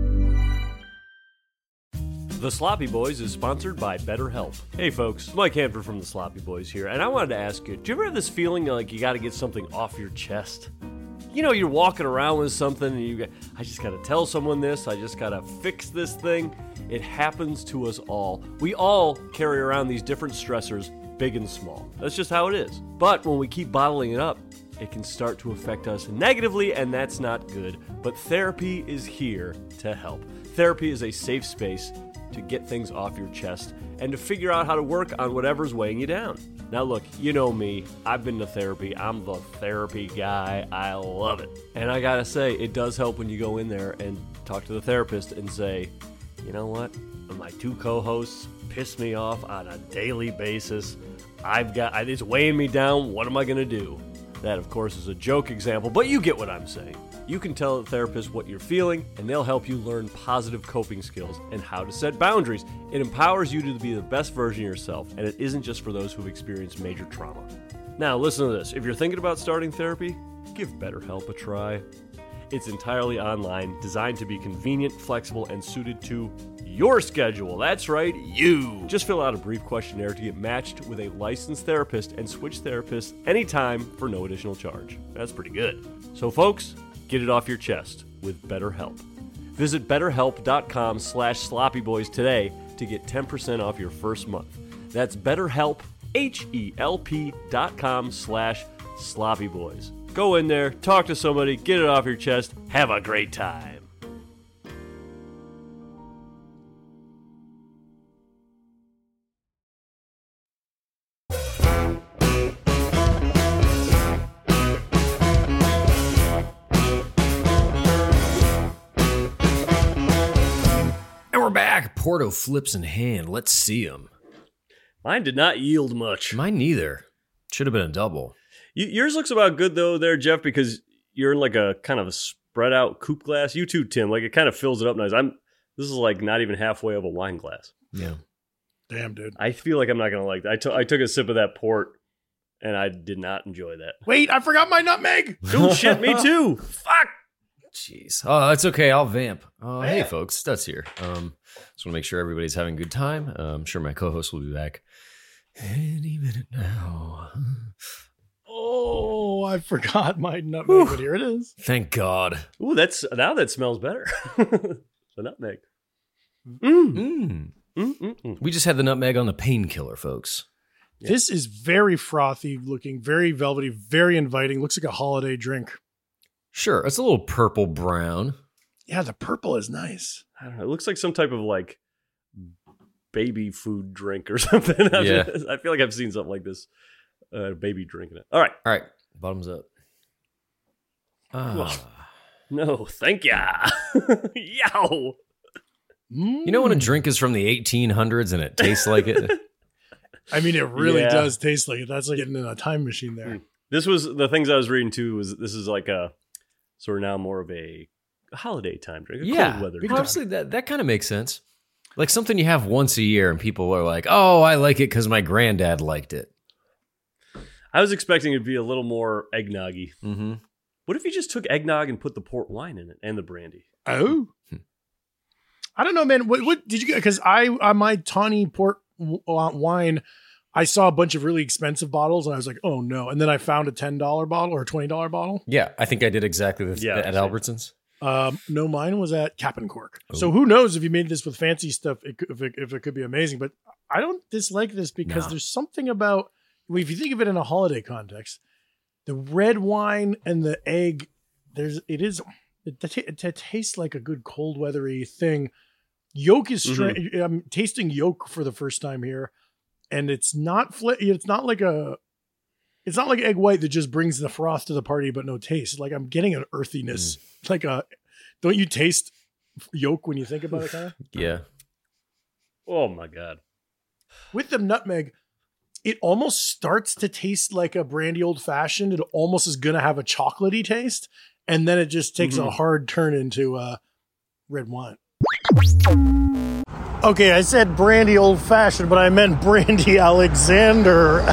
The Sloppy Boys is sponsored by BetterHelp. Hey folks, Mike Hanford from The Sloppy Boys here, and I wanted to ask you, do you ever have this feeling like you got to get something off your chest? You know, you're walking around with something and you go, I just got to tell someone this, I just got to fix this thing. It happens to us all. We all carry around these different stressors, big and small. That's just how it is. But when we keep bottling it up, it can start to affect us negatively, and that's not good. But therapy is here to help. Therapy is a safe space to get things off your chest and to figure out how to work on whatever's weighing you down. Now look, you know me, I've been to therapy, I'm the therapy guy, I love it. And I gotta say, it does help when you go in there and talk to the therapist and say, you know what, my two co-hosts piss me off on a daily basis, I've got, it's weighing me down, what am I gonna do? That of course is a joke example, but you get what I'm saying. You can tell the therapist what you're feeling, and they'll help you learn positive coping skills and how to set boundaries. It empowers you to be the best version of yourself, and it isn't just for those who've experienced major trauma. Now, listen to this. If you're thinking about starting therapy, give BetterHelp a try. It's entirely online, designed to be convenient, flexible, and suited to your schedule. That's right, you. Just fill out a brief questionnaire to get matched with a licensed therapist and switch therapists anytime for no additional charge. That's pretty good. So, folks, get it off your chest with BetterHelp. Visit betterhelp.com slash sloppyboys today to get ten percent off your first month. That's BetterHelp, H-E-L-P dot com slash sloppyboys. Go in there, talk to somebody, get it off your chest, have a great time. And we're back. Porto flips in hand. Let's see him. Mine did not yield much. Mine neither. Should have been a double. Y- yours looks about good though there, Jeff, because you're in like a kind of a spread out coupe glass. You too, Tim. Like it kind of fills it up nice. I'm. This is like not even halfway of a wine glass. Yeah. Damn, dude. I feel like I'm not gonna like that. I, t- I took a sip of that port, and I did not enjoy that. Wait, I forgot my nutmeg. Dude, shit, me too. Fuck. Jeez. Oh, that's okay. I'll vamp. Uh, hey, folks. Studs here. Um, just want to make sure everybody's having a good time. Uh, I'm sure my co-host will be back any minute now. Oh, I forgot my nutmeg, but here it is. Thank God. Ooh, that's now that smells better. The nutmeg. Mm. Mm. Mm, mm, mm. We just had the nutmeg on the painkiller, folks. Yeah. This is very frothy looking, very velvety, very inviting. Looks like a holiday drink. Sure. It's a little purple brown. Yeah, the purple is nice. I don't know. It looks like some type of like baby food drink or something. Yeah. I feel like I've seen something like this. Uh, baby drinking it. All right. All right. Bottoms up. Ah. No, thank ya. Yow. You know when a drink is from the eighteen hundreds and it tastes like it? I mean, it really Yeah. does taste like it. That's like getting in a time machine there. Mm. This was the things I was reading too. Was this is like a sort of now more of a holiday time drink, a Yeah. cold weather. Honestly, that, that kind of makes sense. Like something you have once a year and people are like, oh, I like it because my granddad liked it. I was expecting it to be a little more eggnoggy. Mm-hmm. What if you just took eggnog and put the port wine in it and the brandy? Oh, I don't know, man. What, what did you get? Because I on my tawny port w- wine, I saw a bunch of really expensive bottles, and I was like, oh no. And then I found a ten dollar bottle or a twenty dollar bottle. Yeah, I think I did exactly this Yeah, at same. Albertsons. Um, no, mine was at Cap and Cork. Oh. So who knows if you made this with fancy stuff, it, could- if, it, if it could be amazing. But I don't dislike this because No. there's something about, if you think of it in a holiday context, the red wine and the egg, there's it is it, it, it tastes like a good cold weathery thing. Yolk is stra- I'm tasting yolk for the first time here, and it's not fl- it's not like a it's not like egg white that just brings the froth to the party but no taste. Like I'm getting an earthiness. Mm. Like a don't you taste yolk when you think about it, kind of? Yeah. Oh my God. With the nutmeg, it almost starts to taste like a brandy old fashioned. It almost is going to have a chocolatey taste, and then it just takes Mhm. a hard turn into uh, red wine. Okay, I said brandy old fashioned, but I meant brandy Alexander.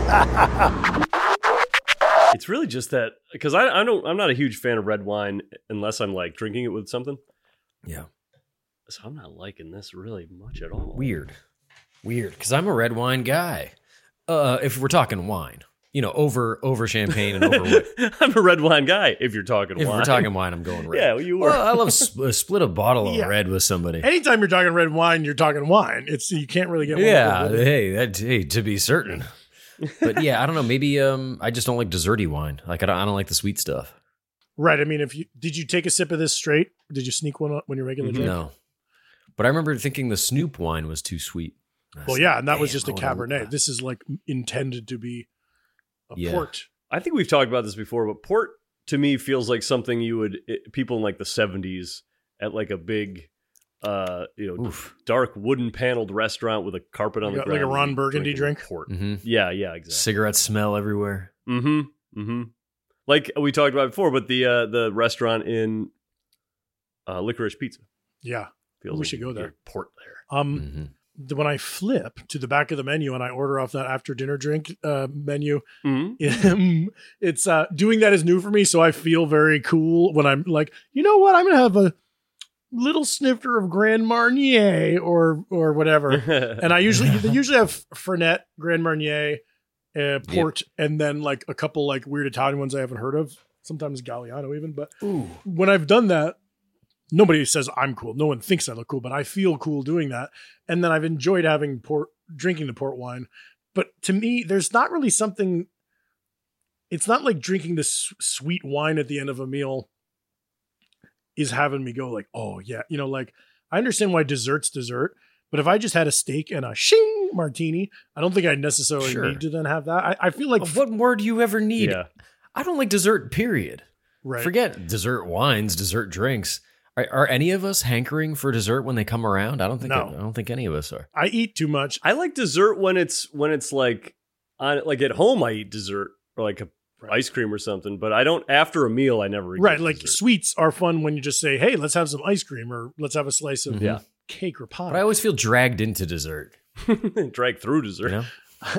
It's really just that because I, I don't I'm not a huge fan of red wine unless I'm like drinking it with something. Yeah. So I'm not liking this really much at all. Weird. Weird. Because I'm a red wine guy. Uh, if we're talking wine, you know, over over champagne and over white. I'm a red wine guy. If you're talking If wine, we're talking wine, I'm going red. Yeah, well, you were. Well, I love sp- split a bottle of Yeah. red with somebody. Anytime you're talking red wine, you're talking wine. It's you can't really get one Yeah, over the- hey, that hey, to be certain. But yeah, I don't know. Maybe um, I just don't like desserty wine. Like I don't, I don't like the sweet stuff. Right. I mean, if you did you take a sip of this straight? Did you sneak one up when you're regular drink? No, but I remember thinking the Snoop wine was too sweet. I Well, was yeah, like, and that was "Damn, just a I wanna- Cabernet. This is like intended to be a Yeah. port. I think we've talked about this before, but port to me feels like something you would it, people in like the seventies at like a big, uh, you know, Oof. dark wooden paneled restaurant with a carpet on Like the a- like ground. a Ron and Burgundy drinking drink? Port. Mm-hmm. Yeah, yeah, exactly. Cigarette smell everywhere. Mm-hmm. Mm-hmm. Like we talked about before, but the uh, the restaurant in uh, Licorice Pizza Yeah. feels We like should go you there. get Port there. Um, Mm-hmm. the, when I flip to the back of the menu and I order off that after dinner drink uh, menu, Mm-hmm. it's uh, doing that is new for me. So I feel very cool when I'm like, you know what, I'm gonna have a little snifter of Grand Marnier or or whatever. And I usually they usually have Fernet, Grand Marnier, uh, port, and then like a couple like weird Italian ones I haven't heard of. Sometimes Galliano even. But when I've done that, nobody says I'm cool. No one thinks I look cool, but I feel cool doing that. And then I've enjoyed having port, drinking the port wine. But to me, there's not really something. It's not like drinking this sweet wine at the end of a meal is having me go like, oh yeah, you know, like I understand why dessert's dessert, but if I just had a steak and a shing martini, I don't think I necessarily Sure. need to then have that. I, I feel like Of what more do you ever need? Yeah. I don't like dessert, period. right. Forget dessert wines, dessert drinks. Are, are any of us hankering for dessert when they come around? I don't think. No. I don't think any of us are. I eat too much. I like dessert when it's when it's like on like at home I eat dessert or like a Right. ice cream or something, but I don't after a meal I never eat Right, like dessert. sweets are fun when you just say, "Hey, let's have some ice cream," or "Let's have a slice of Yeah. cake or pie." But I always feel dragged into dessert. Drag through You dessert. know?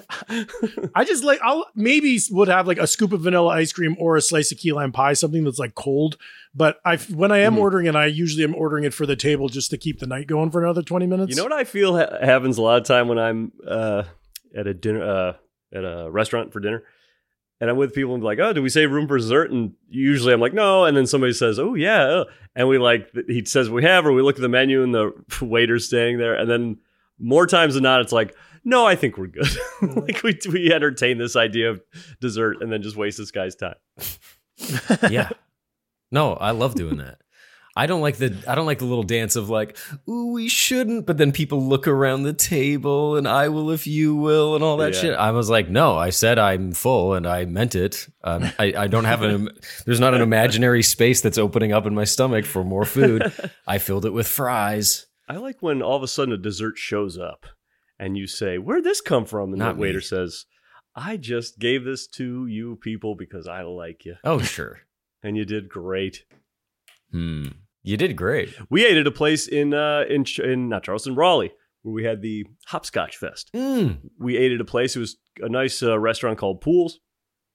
I just like I'll maybe would have like a scoop of vanilla ice cream or a slice of key lime pie, something that's like cold. But I when I am Mhm. ordering it, I usually am ordering it for the table just to keep the night going for another twenty minutes. You know what I feel ha- happens a lot of time when I'm uh, at a dinner uh, at a restaurant for dinner, and I'm with people and be like, "Oh, do we save room for dessert?" And usually I'm like, "No," and then somebody says, "Oh yeah," uh," and we like he says we have, or we look at the menu and the waiter's standing there, and then more times than not, it's like, "No, I think we're good." Like we we entertain this idea of dessert and then just waste this guy's time. Yeah. No, I love doing that. I don't like the I don't like the little dance of like, ooh, we shouldn't, but then people look around the table and I will if you will and all that Yeah. shit. I was like, no, I said I'm full and I meant it. Um, I, I don't have an there's not an imaginary space that's opening up in my stomach for more food. I filled it with fries. I like when all of a sudden a dessert shows up and you say, "Where'd this come from?" And Not the waiter me. says, "I just gave this to you people because I like you." Oh, sure. And you did great. Hmm. You did great. We ate at a place in uh in Ch- in not Charleston, Raleigh, where we had the Hopscotch Fest. Mm. We ate at a place. It was a nice uh, restaurant called Pools.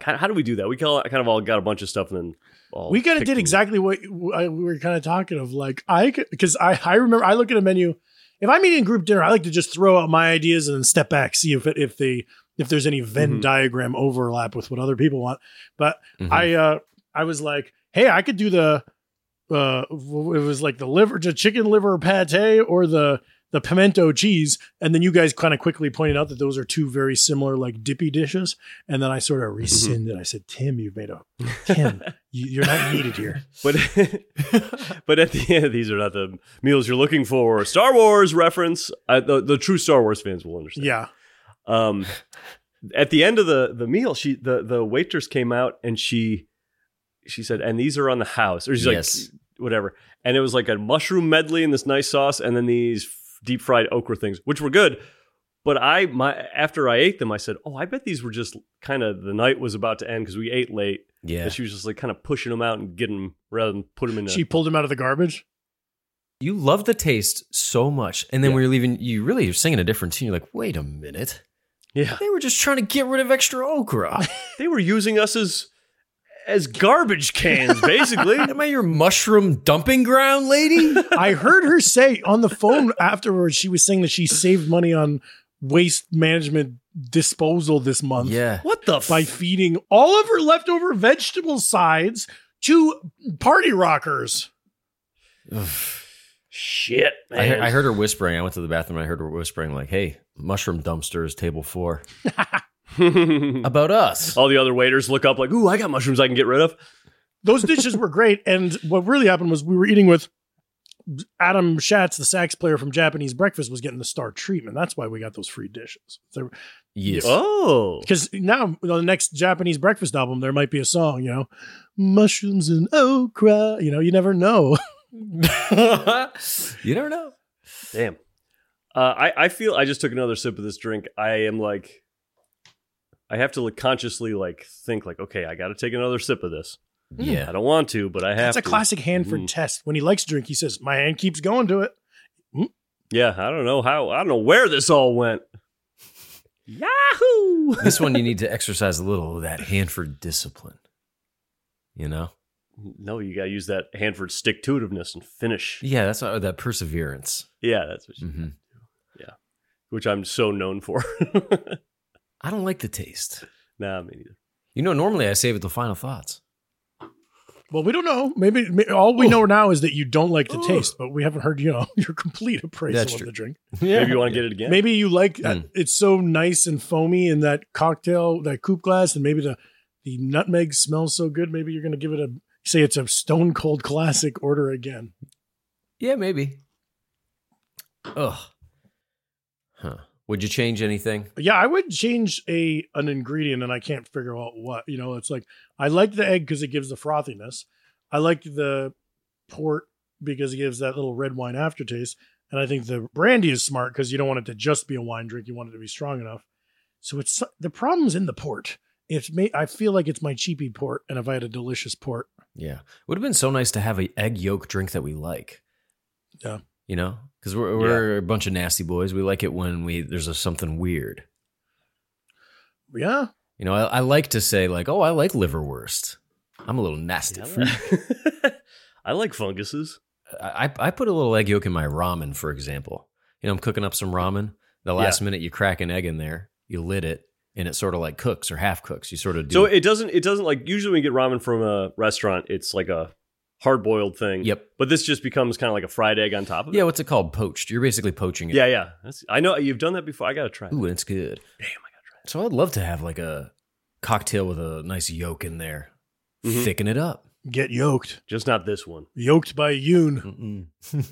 kind of, how do we do that? We kind of all got a bunch of stuff and then all We kind of picked did them. exactly what I, we were kind of talking of. Like I, because I, I remember I look at a menu. If I'm eating group dinner, I like to just throw out my ideas and then step back, see if it, if they if there's any Venn Mhm. diagram overlap with what other people want. But Mhm. I uh I was like, hey, I could do the uh it was like the liver, the chicken liver pate or the the pimento cheese, and then you guys kind of quickly pointed out that those are two very similar like dippy dishes, and then I sort of rescinded. I said, Tim, you've made a Tim, you, you're not needed here. But but at the end, these are not the meals you're looking for. Star Wars reference. Uh, the the true Star Wars fans will understand. Yeah. Um, at the end of the the meal, she the the waitress came out and she she said, "And these are on the house," or she's Yes. like, whatever. And it was like a mushroom medley in this nice sauce, and then these deep fried okra things, which were good. But I my after I ate them, I said, "Oh, I bet these were just kind of the night was about to end because we ate late." Yeah. And she was just like kind of pushing them out and getting them rather than put them in. A, She pulled him out of the garbage. You love the taste so much. And then Yeah. when you're leaving, you really are singing a different tune. You're like, wait a minute. yeah, They were just trying to get rid of extra okra. they were using us as as garbage cans, basically. Am I your mushroom dumping ground, lady? I heard her say on the phone afterwards, she was saying that she saved money on waste management disposal this month. Yeah. What the f- By feeding all of her leftover vegetable sides to party rockers. shit, I, man? heard- I heard her whispering. I went to the bathroom and I heard her whispering, like, hey, mushroom dumpster is table four. About us. All the other waiters look up like, "Ooh, I got mushrooms I can get rid of." Those dishes were great. And what really happened was we were eating with Adam Schatz, the sax player from Japanese Breakfast, was getting the star treatment. That's why we got those free dishes. Yes. Oh, Because now on the next Japanese Breakfast album, there might be a song, you know, mushrooms and okra. You know, you never know. You never know. damn. Uh, I I feel I just took another sip of this drink. I am like, I have to like consciously like think like, okay, I got to take another sip of this. I Yeah. don't want to, but I have That's a to. classic Hanford Mm. test. When he likes to drink, he says, my hand keeps going to it. Yeah, I don't know how. I don't know where this all went. Yahoo! This one you need to exercise a little of that Hanford discipline. You know? No, you got to use that Hanford stick-to-itiveness and finish. Yeah, that's not, that perseverance. Yeah, that's what you, hmm which I'm so known for. I don't like the taste. Nah, me neither. You know, normally I save it till final thoughts. Well, we don't know. Maybe, may- all we know now is that you don't like the taste, but we haven't heard, you know, your complete appraisal That's of true. the drink. Maybe you want to get it again. Maybe you like uh, Mm. it's so nice and foamy in that cocktail, that coupe glass, and maybe the the nutmeg smells so good. Maybe you're going to give it a say it's a stone cold classic. Order again. Yeah, maybe. Ugh. Huh. Would you change anything? Yeah, I would change a an ingredient, and I can't figure out what. You know, it's like I like the egg because it gives the frothiness. I like the port because it gives that little red wine aftertaste, and I think the brandy is smart because you don't want it to just be a wine drink. You want it to be strong enough. So it's the problem's in the port. It's me. I feel like it's my cheapy port, and if I had a delicious port, Yeah. Would have been so nice to have an egg yolk drink that we like. Yeah. You know? Because we're, we're a bunch of nasty boys. We like it when we there's a, something weird. yeah, You know, I, I like to say, like, oh, I like liverwurst. I'm a little nasty freak. I like funguses. I, I I put a little egg yolk in my ramen, for example. You know, I'm cooking up some ramen. The last Yeah. minute you crack an egg in there, you lit it, and it sort of like cooks or half cooks. You sort of do. So it doesn't. It doesn't like usually when you get ramen from a restaurant, it's like a hard boiled thing. Yep. But this just becomes kind of like a fried egg on top of it. Yeah, what's it called? Poached. You're basically poaching it. Yeah, yeah. That's, I know you've done that before. I got to try. Ooh, and it's good. Damn, I got to try. So I'd love to have like a cocktail with a nice yolk in there. Mhm. Thicken it up. get yoked, Just not this one. yoked by Yoon.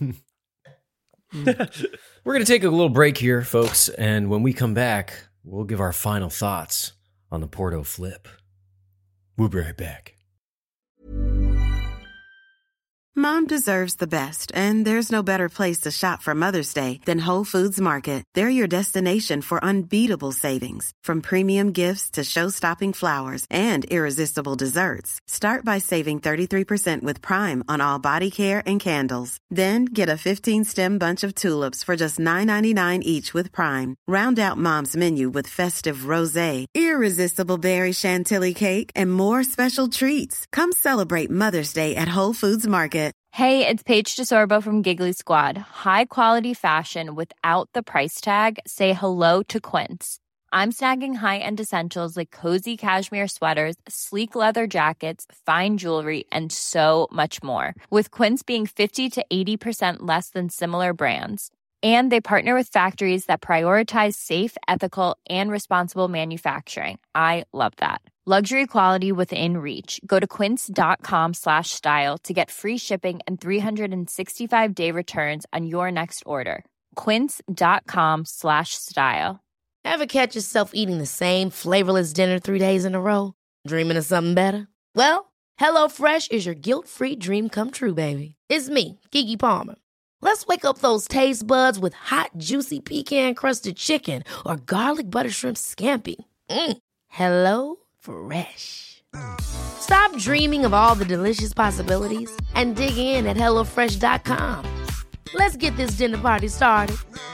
We're going to take a little break here, folks. And when we come back, we'll give our final thoughts on the Porto flip. We'll be right back. Mom deserves the best, and there's no better place to shop for Mother's Day than Whole Foods Market. They're your destination for unbeatable savings, from premium gifts to show-stopping flowers and irresistible desserts. Start by saving thirty-three percent with Prime on all body care and candles. Then get a fifteen-stem bunch of tulips for just nine ninety-nine each with Prime. Round out Mom's menu with festive rosé, irresistible berry chantilly cake, and more special treats. Come celebrate Mother's Day at Whole Foods Market. Hey, it's Paige DeSorbo from Giggly Squad. High quality fashion without the price tag. Say hello to Quince. I'm snagging high-end essentials like cozy cashmere sweaters, sleek leather jackets, fine jewelry, and so much more. With Quince being fifty to eighty percent less than similar brands. And they partner with factories that prioritize safe, ethical, and responsible manufacturing. I love that. Luxury quality within reach. Go to quince.com slash style to get free shipping and three sixty-five day returns on your next order. Quince.com slash style. Ever catch yourself eating the same flavorless dinner three days in a row? Dreaming of something better? Well, HelloFresh is your guilt-free dream come true, baby. It's me, Keke Palmer. Let's wake up those taste buds with hot, juicy pecan-crusted chicken or garlic butter shrimp scampi. Mm. Hello Fresh. Stop dreaming of all the delicious possibilities and dig in at hello fresh dot com. Let's get this dinner party started.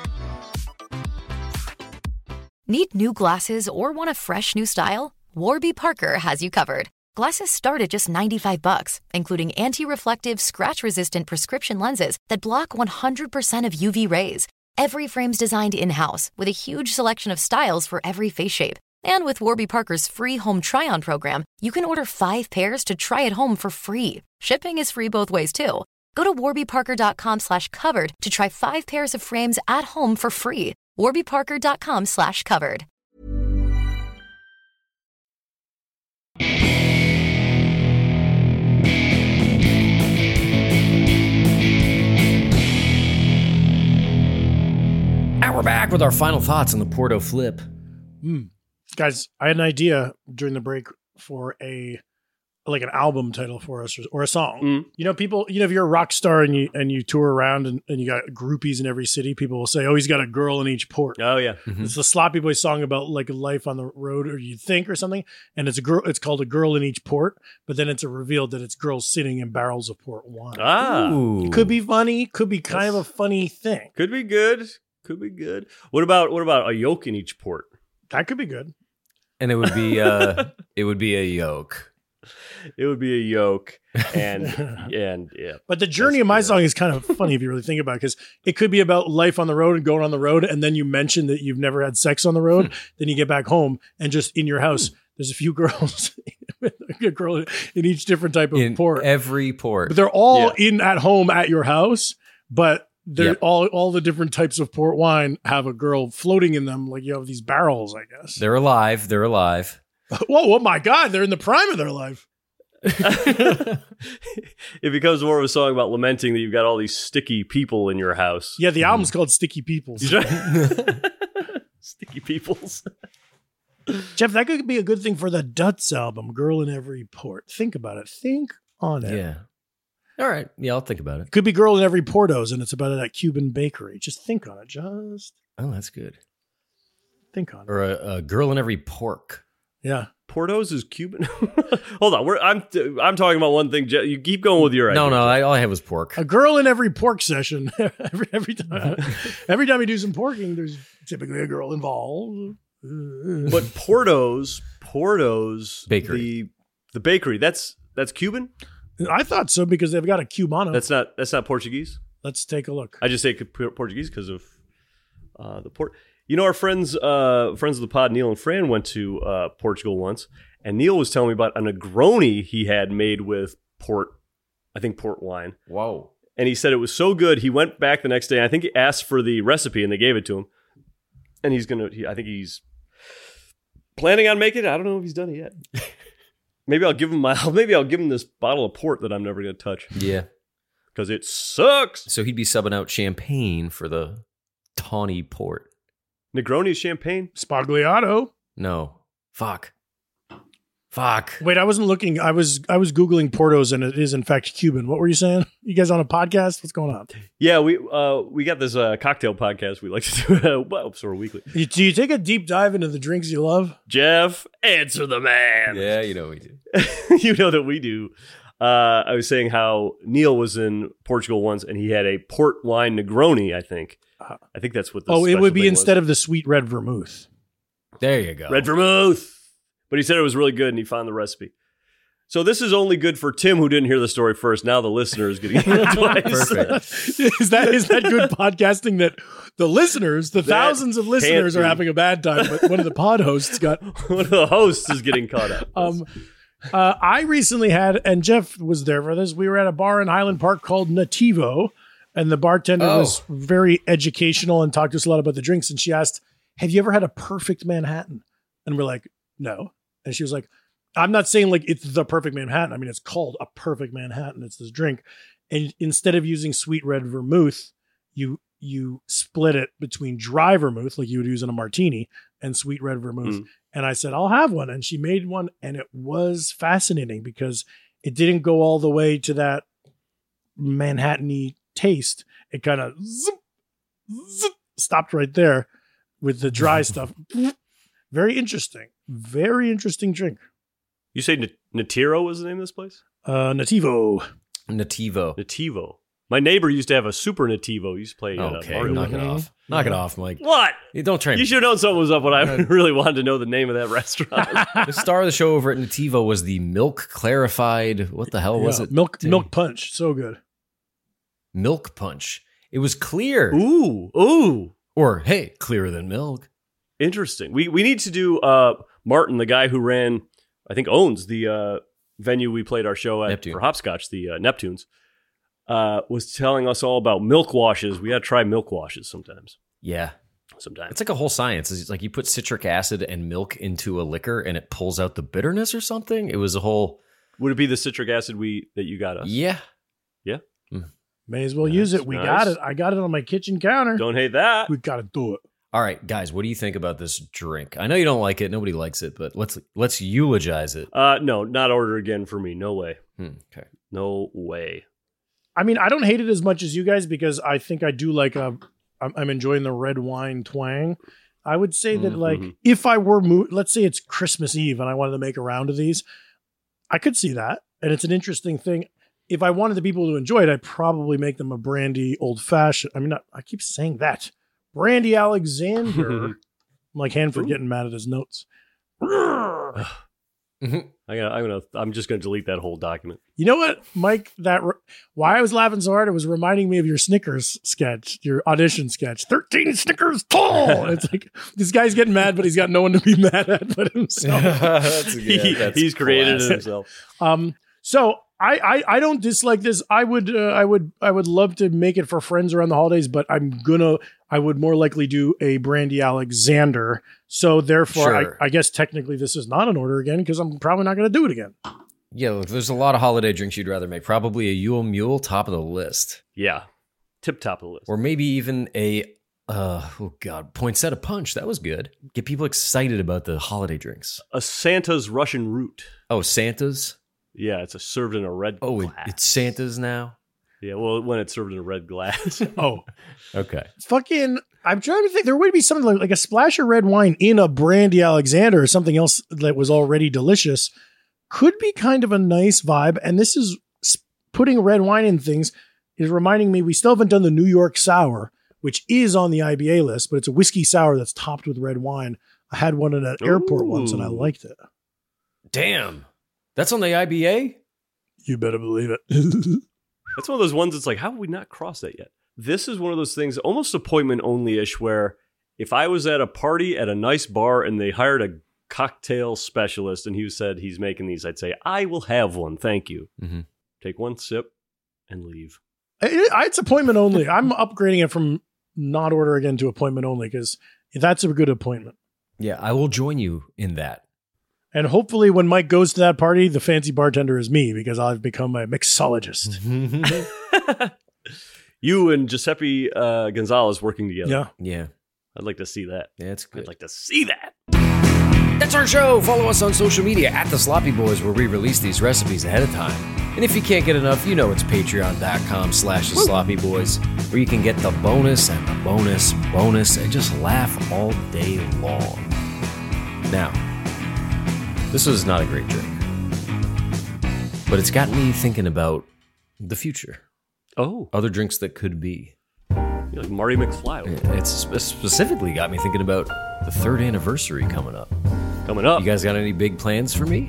Need new glasses or want a fresh new style? Warby Parker has you covered. Glasses start at just ninety-five bucks, including anti-reflective, scratch-resistant prescription lenses that block one hundred percent of U V rays. Every frame's designed in-house with a huge selection of styles for every face shape. And with Warby Parker's free home try-on program, you can order five pairs to try at home for free. Shipping is free both ways, too. Go to warbyparker.com slash covered to try five pairs of frames at home for free. warbyparker.com slash covered. And we're back with our final thoughts on the Porto flip. Mm. Guys, I had an idea during the break for a like an album title for us or, or a song. Mm. You know, people, you know, if you're a rock star and you and you tour around and, and you got groupies in every city, people will say, oh, he's got a girl in each port. Oh, yeah. Mm-hmm. It's a Sloppy Boy song about like life on the road, or you think, or something. And it's a girl, it's called A Girl in Each Port, but then it's a revealed that it's girls sitting in barrels of port wine. Ah. It could be funny, could be kind That's, of a funny thing. Could be good. Could be good. What about what about a yoke in each port? That could be good. And it would be uh it would be a yoke. It would be a yoke, and and yeah. But the journey of my song is kind of funny if you really think about it, because it could be about life on the road and going on the road, and then you mention that you've never had sex on the road. Then you get back home, and just in your house, there's a few girls, a girl in each different type of in port, every port. But they're all yeah. in at home at your house, but. They're Yep. all all the different types of port wine have a girl floating in them, like you have these barrels, I guess. They're alive. They're alive. Whoa, oh my God, they're in the prime of their life. It becomes more of a song about lamenting that you've got all these sticky people in your house. Yeah, the mm-hmm. album's called Sticky Peoples. Sticky Peoples. Jeff, that could be a good thing for the Duts album, Girl in Every Port. Think about it. Think on it. Yeah. All right. Yeah, I'll think about it. Could be Girl in Every Portos, and it's about that Cuban bakery. Just think on it. Just Oh, that's good. think on it. Or a, a girl in every pork. Yeah. Portos is Cuban. Hold on. We're, I'm I'm talking about one thing. You keep going with your idea. No, no. I, all I have was pork. A girl in every pork session. every every time, every time you do some porking, there's typically a girl involved. But Portos, Portos, Bakery. the the bakery. That's that's Cuban. I thought so because they've got a Cubano. That's not that's not Portuguese. Let's take a look. I just say Portuguese because of uh, the port. You know, our friends, uh, friends of the pod, Neil and Fran, went to uh, Portugal once, and Neil was telling me about a Negroni he had made with port, I think port wine. Whoa! And he said it was so good, he went back the next day. I think he asked for the recipe, and they gave it to him. And he's gonna, he, I think he's planning on making it. I don't know if he's done it yet. Maybe I'll give him my, maybe I'll give him this bottle of port that I'm never gonna touch. Yeah, because it sucks. So he'd be subbing out champagne for the tawny port. Negroni is champagne? Spagliato. No. Fuck. Fuck. Wait, I wasn't looking. I was I was Googling Portos, and it is, in fact, Cuban. What were you saying? You guys on a podcast? What's going on? Yeah, we uh, we got this uh, cocktail podcast we like to do, well, sort of weekly. Do you take a deep dive into the drinks you love? Jeff, answer the man. Yeah, you know we do. You know that we do. Uh, I was saying how Neil was in Portugal once, and he had a port wine Negroni, I think. Uh, I think that's what the Oh, it would be special thing instead was. of the sweet red vermouth. There you go. Red vermouth. But he said it was really good, and he found the recipe. So this is only good for Tim, who didn't hear the story first. Now the listener is getting it twice. Perfect. is that is that good podcasting that the listeners, the That thousands of listeners, can't are be. having a bad time, but one of the pod hosts got. One of the hosts is getting caught up. Um, uh, I recently had, and Jeff was there for this. We were at a bar in Highland Park called Nativo, and the bartender Oh. was very educational and talked to us a lot about the drinks. And she asked, "Have you ever had a perfect Manhattan?" And we're like, "No." And she was like, I'm not saying like it's the perfect Manhattan. I mean, it's called a perfect Manhattan. It's this drink. And instead of using sweet red vermouth, you you split it between dry vermouth, like you would use in a martini, and sweet red vermouth. Mm. And I said, I'll have one. And she made one, and it was fascinating because it didn't go all the way to that Manhattan-y taste. It kind of stopped right there with the dry stuff. Very interesting. Very interesting drink. You say N- Natiro was the name of this place? Uh, Nativo. Nativo. Nativo. My neighbor used to have a Super Nativo. He used to play uh, Okay, Mario. knock it off. Knock it off, Mike. What? You don't try. You should have known something was up when I really wanted to know the name of that restaurant. The star of the show over at Nativo was the milk clarified. What the hell was Yeah, it? Milk milk punch. So good. Milk punch. It was clear. Ooh, ooh. Or hey, clearer than milk. Interesting. We we need to do uh, Martin, the guy who ran, I think owns the uh, venue we played our show at Neptune. for Hopscotch, the uh, Neptunes, uh, was telling us all about milk washes. We got to try milk washes sometimes. Yeah. Sometimes. It's like a whole science. It's like you put citric acid and milk into a liquor and it pulls out the bitterness or something. It was a whole. Would it be the citric acid we that you got us? Yeah. Yeah. May as well use it. We nice. got it. I got it on my kitchen counter. Don't hate that. We got to do it. All right, guys, what do you think about this drink? I know you don't like it. Nobody likes it, but let's let's eulogize it. Uh, no, not order again for me. No way. Hmm, okay. No way. I mean, I don't hate it as much as you guys because I think I do like a. I'm, I'm enjoying the red wine twang. I would say that, Mm-hmm. like, if I were, mo- let's say it's Christmas Eve and I wanted to make a round of these, I could see that, and it's an interesting thing. If I wanted the people to enjoy it, I'd probably make them a brandy old fashioned. I mean, not, I keep saying that. Brandy Alexander. I'm like Hanford Ooh. getting mad at his notes. Mhm. I got. I'm gonna. I'm just gonna delete that whole document. You know what, Mike? That re- why I was laughing so hard, it was reminding me of your Snickers sketch, your audition sketch. Thirteen Snickers tall. It's like this guy's getting mad, but he's got no one to be mad at but himself. That's, yeah, He- that's he's created it classic. himself. Um, so I, I I don't dislike this. I would uh, I would I would love to make it for friends around the holidays, but I'm gonna I would more likely do a Brandy Alexander. So therefore, Sure. I, I guess technically this is not an order again because I'm probably not gonna do it again. Yeah, look, there's a lot of holiday drinks you'd rather make. Probably a Yule Mule, top of the list. Yeah, tip top of the list. Or maybe even a, uh, oh God, Poinsettia Punch. That was good. Get people excited about the holiday drinks. A Santa's Russian Root. Oh, Santa's? Yeah, it's a, served in a red. Oh, it, glass. it's Santa's now? Yeah, well, when it's served in a red glass. Oh, Okay. fucking! I'm trying to think. There would be something like, like a splash of red wine in a Brandy Alexander or something else that was already delicious. Could be kind of a nice vibe. And this is s- putting red wine in things is reminding me we still haven't done the New York Sour, which is on the I B A list, but it's a whiskey sour that's topped with red wine. I had one at an airport once and I Ooh. liked it. Damn. That's on the I B A? You better believe it. That's one of those ones that's like, how have we not crossed that yet? This is one of those things, almost appointment only-ish, where if I was at a party at a nice bar and they hired a cocktail specialist and he said he's making these, I'd say, I will have one, thank you. Mm-hmm. Take one sip and leave. It- it's appointment only. I'm upgrading it from not order again to appointment only because that's a good appointment. Yeah, I will join you in that. And hopefully when Mike goes to that party, the fancy bartender is me because I've become a mixologist. You and Giuseppe uh, Gonzalez working together. Yeah. Yeah. I'd like to see that. Yeah, it's good. I'd like to see that. It's our show. Follow us on social media at The Sloppy Boys, where we release these recipes ahead of time. And if you can't get enough, you know it's patreon.com slash The Sloppy Boys, where you can get the bonus and the bonus, bonus, and just laugh all day long. Now, this was not a great drink, but it's got me thinking about the future. Oh. Other drinks that could be. You're like Marty McFly. It's spe- specifically got me thinking about the third anniversary coming up. Coming up. You guys got any big plans for me?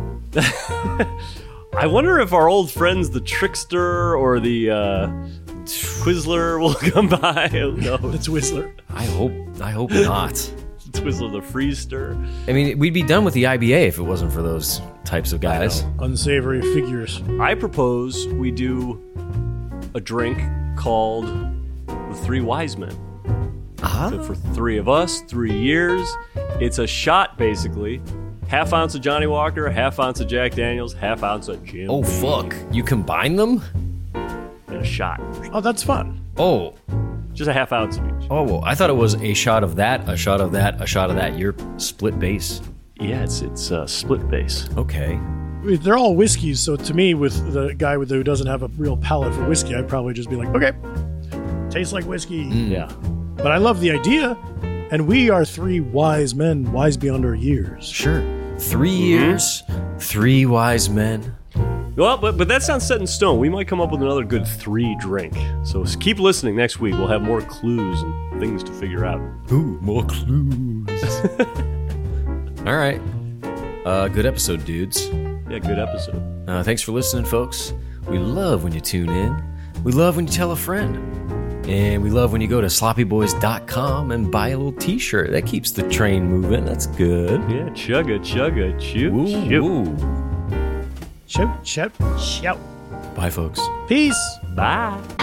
I wonder if our old friends, the Trickster or the uh, Twizzler, will come by. Who knows? The Twizzler. I hope. I hope not. The Twizzler, the Freeze-Stir. I mean, we'd be done with the I B A if it wasn't for those types of guys. Unsavory figures. I propose we do a drink called the Three Wise Men. Uh-huh. So for three of us, three years. It's a shot, basically. Half ounce of Johnny Walker, half ounce of Jack Daniels, half ounce of Jim. Oh, Beam. fuck. You combine them? And a shot. Oh, that's fun. Oh. Just a half ounce of each. Oh, well, I thought it was a shot of that, a shot of that, a shot of that. You're split base. Yeah, it's it's uh, split base. Okay. They're all whiskeys, so to me, with the guy with who doesn't have a real palate for whiskey, I'd probably just be like, okay, tastes like whiskey. Mm. Yeah. But I love the idea, and we are three wise men, wise beyond our years. Sure. Three years, three wise men. Well, but but that's not set in stone. We might come up with another good three drink. So keep listening next week. We'll have more clues and things to figure out. Ooh, more clues. All right. Uh, good episode, dudes. Yeah, good episode. Uh, thanks for listening, folks. We love when you tune in. We love when you tell a friend. And we love when you go to sloppy boys dot com and buy a little t-shirt. That keeps the train moving. That's good. Yeah, chugga, chugga, chew, Ooh, chew. ooh. Shout, shout, shout. Bye, folks. Peace. Bye.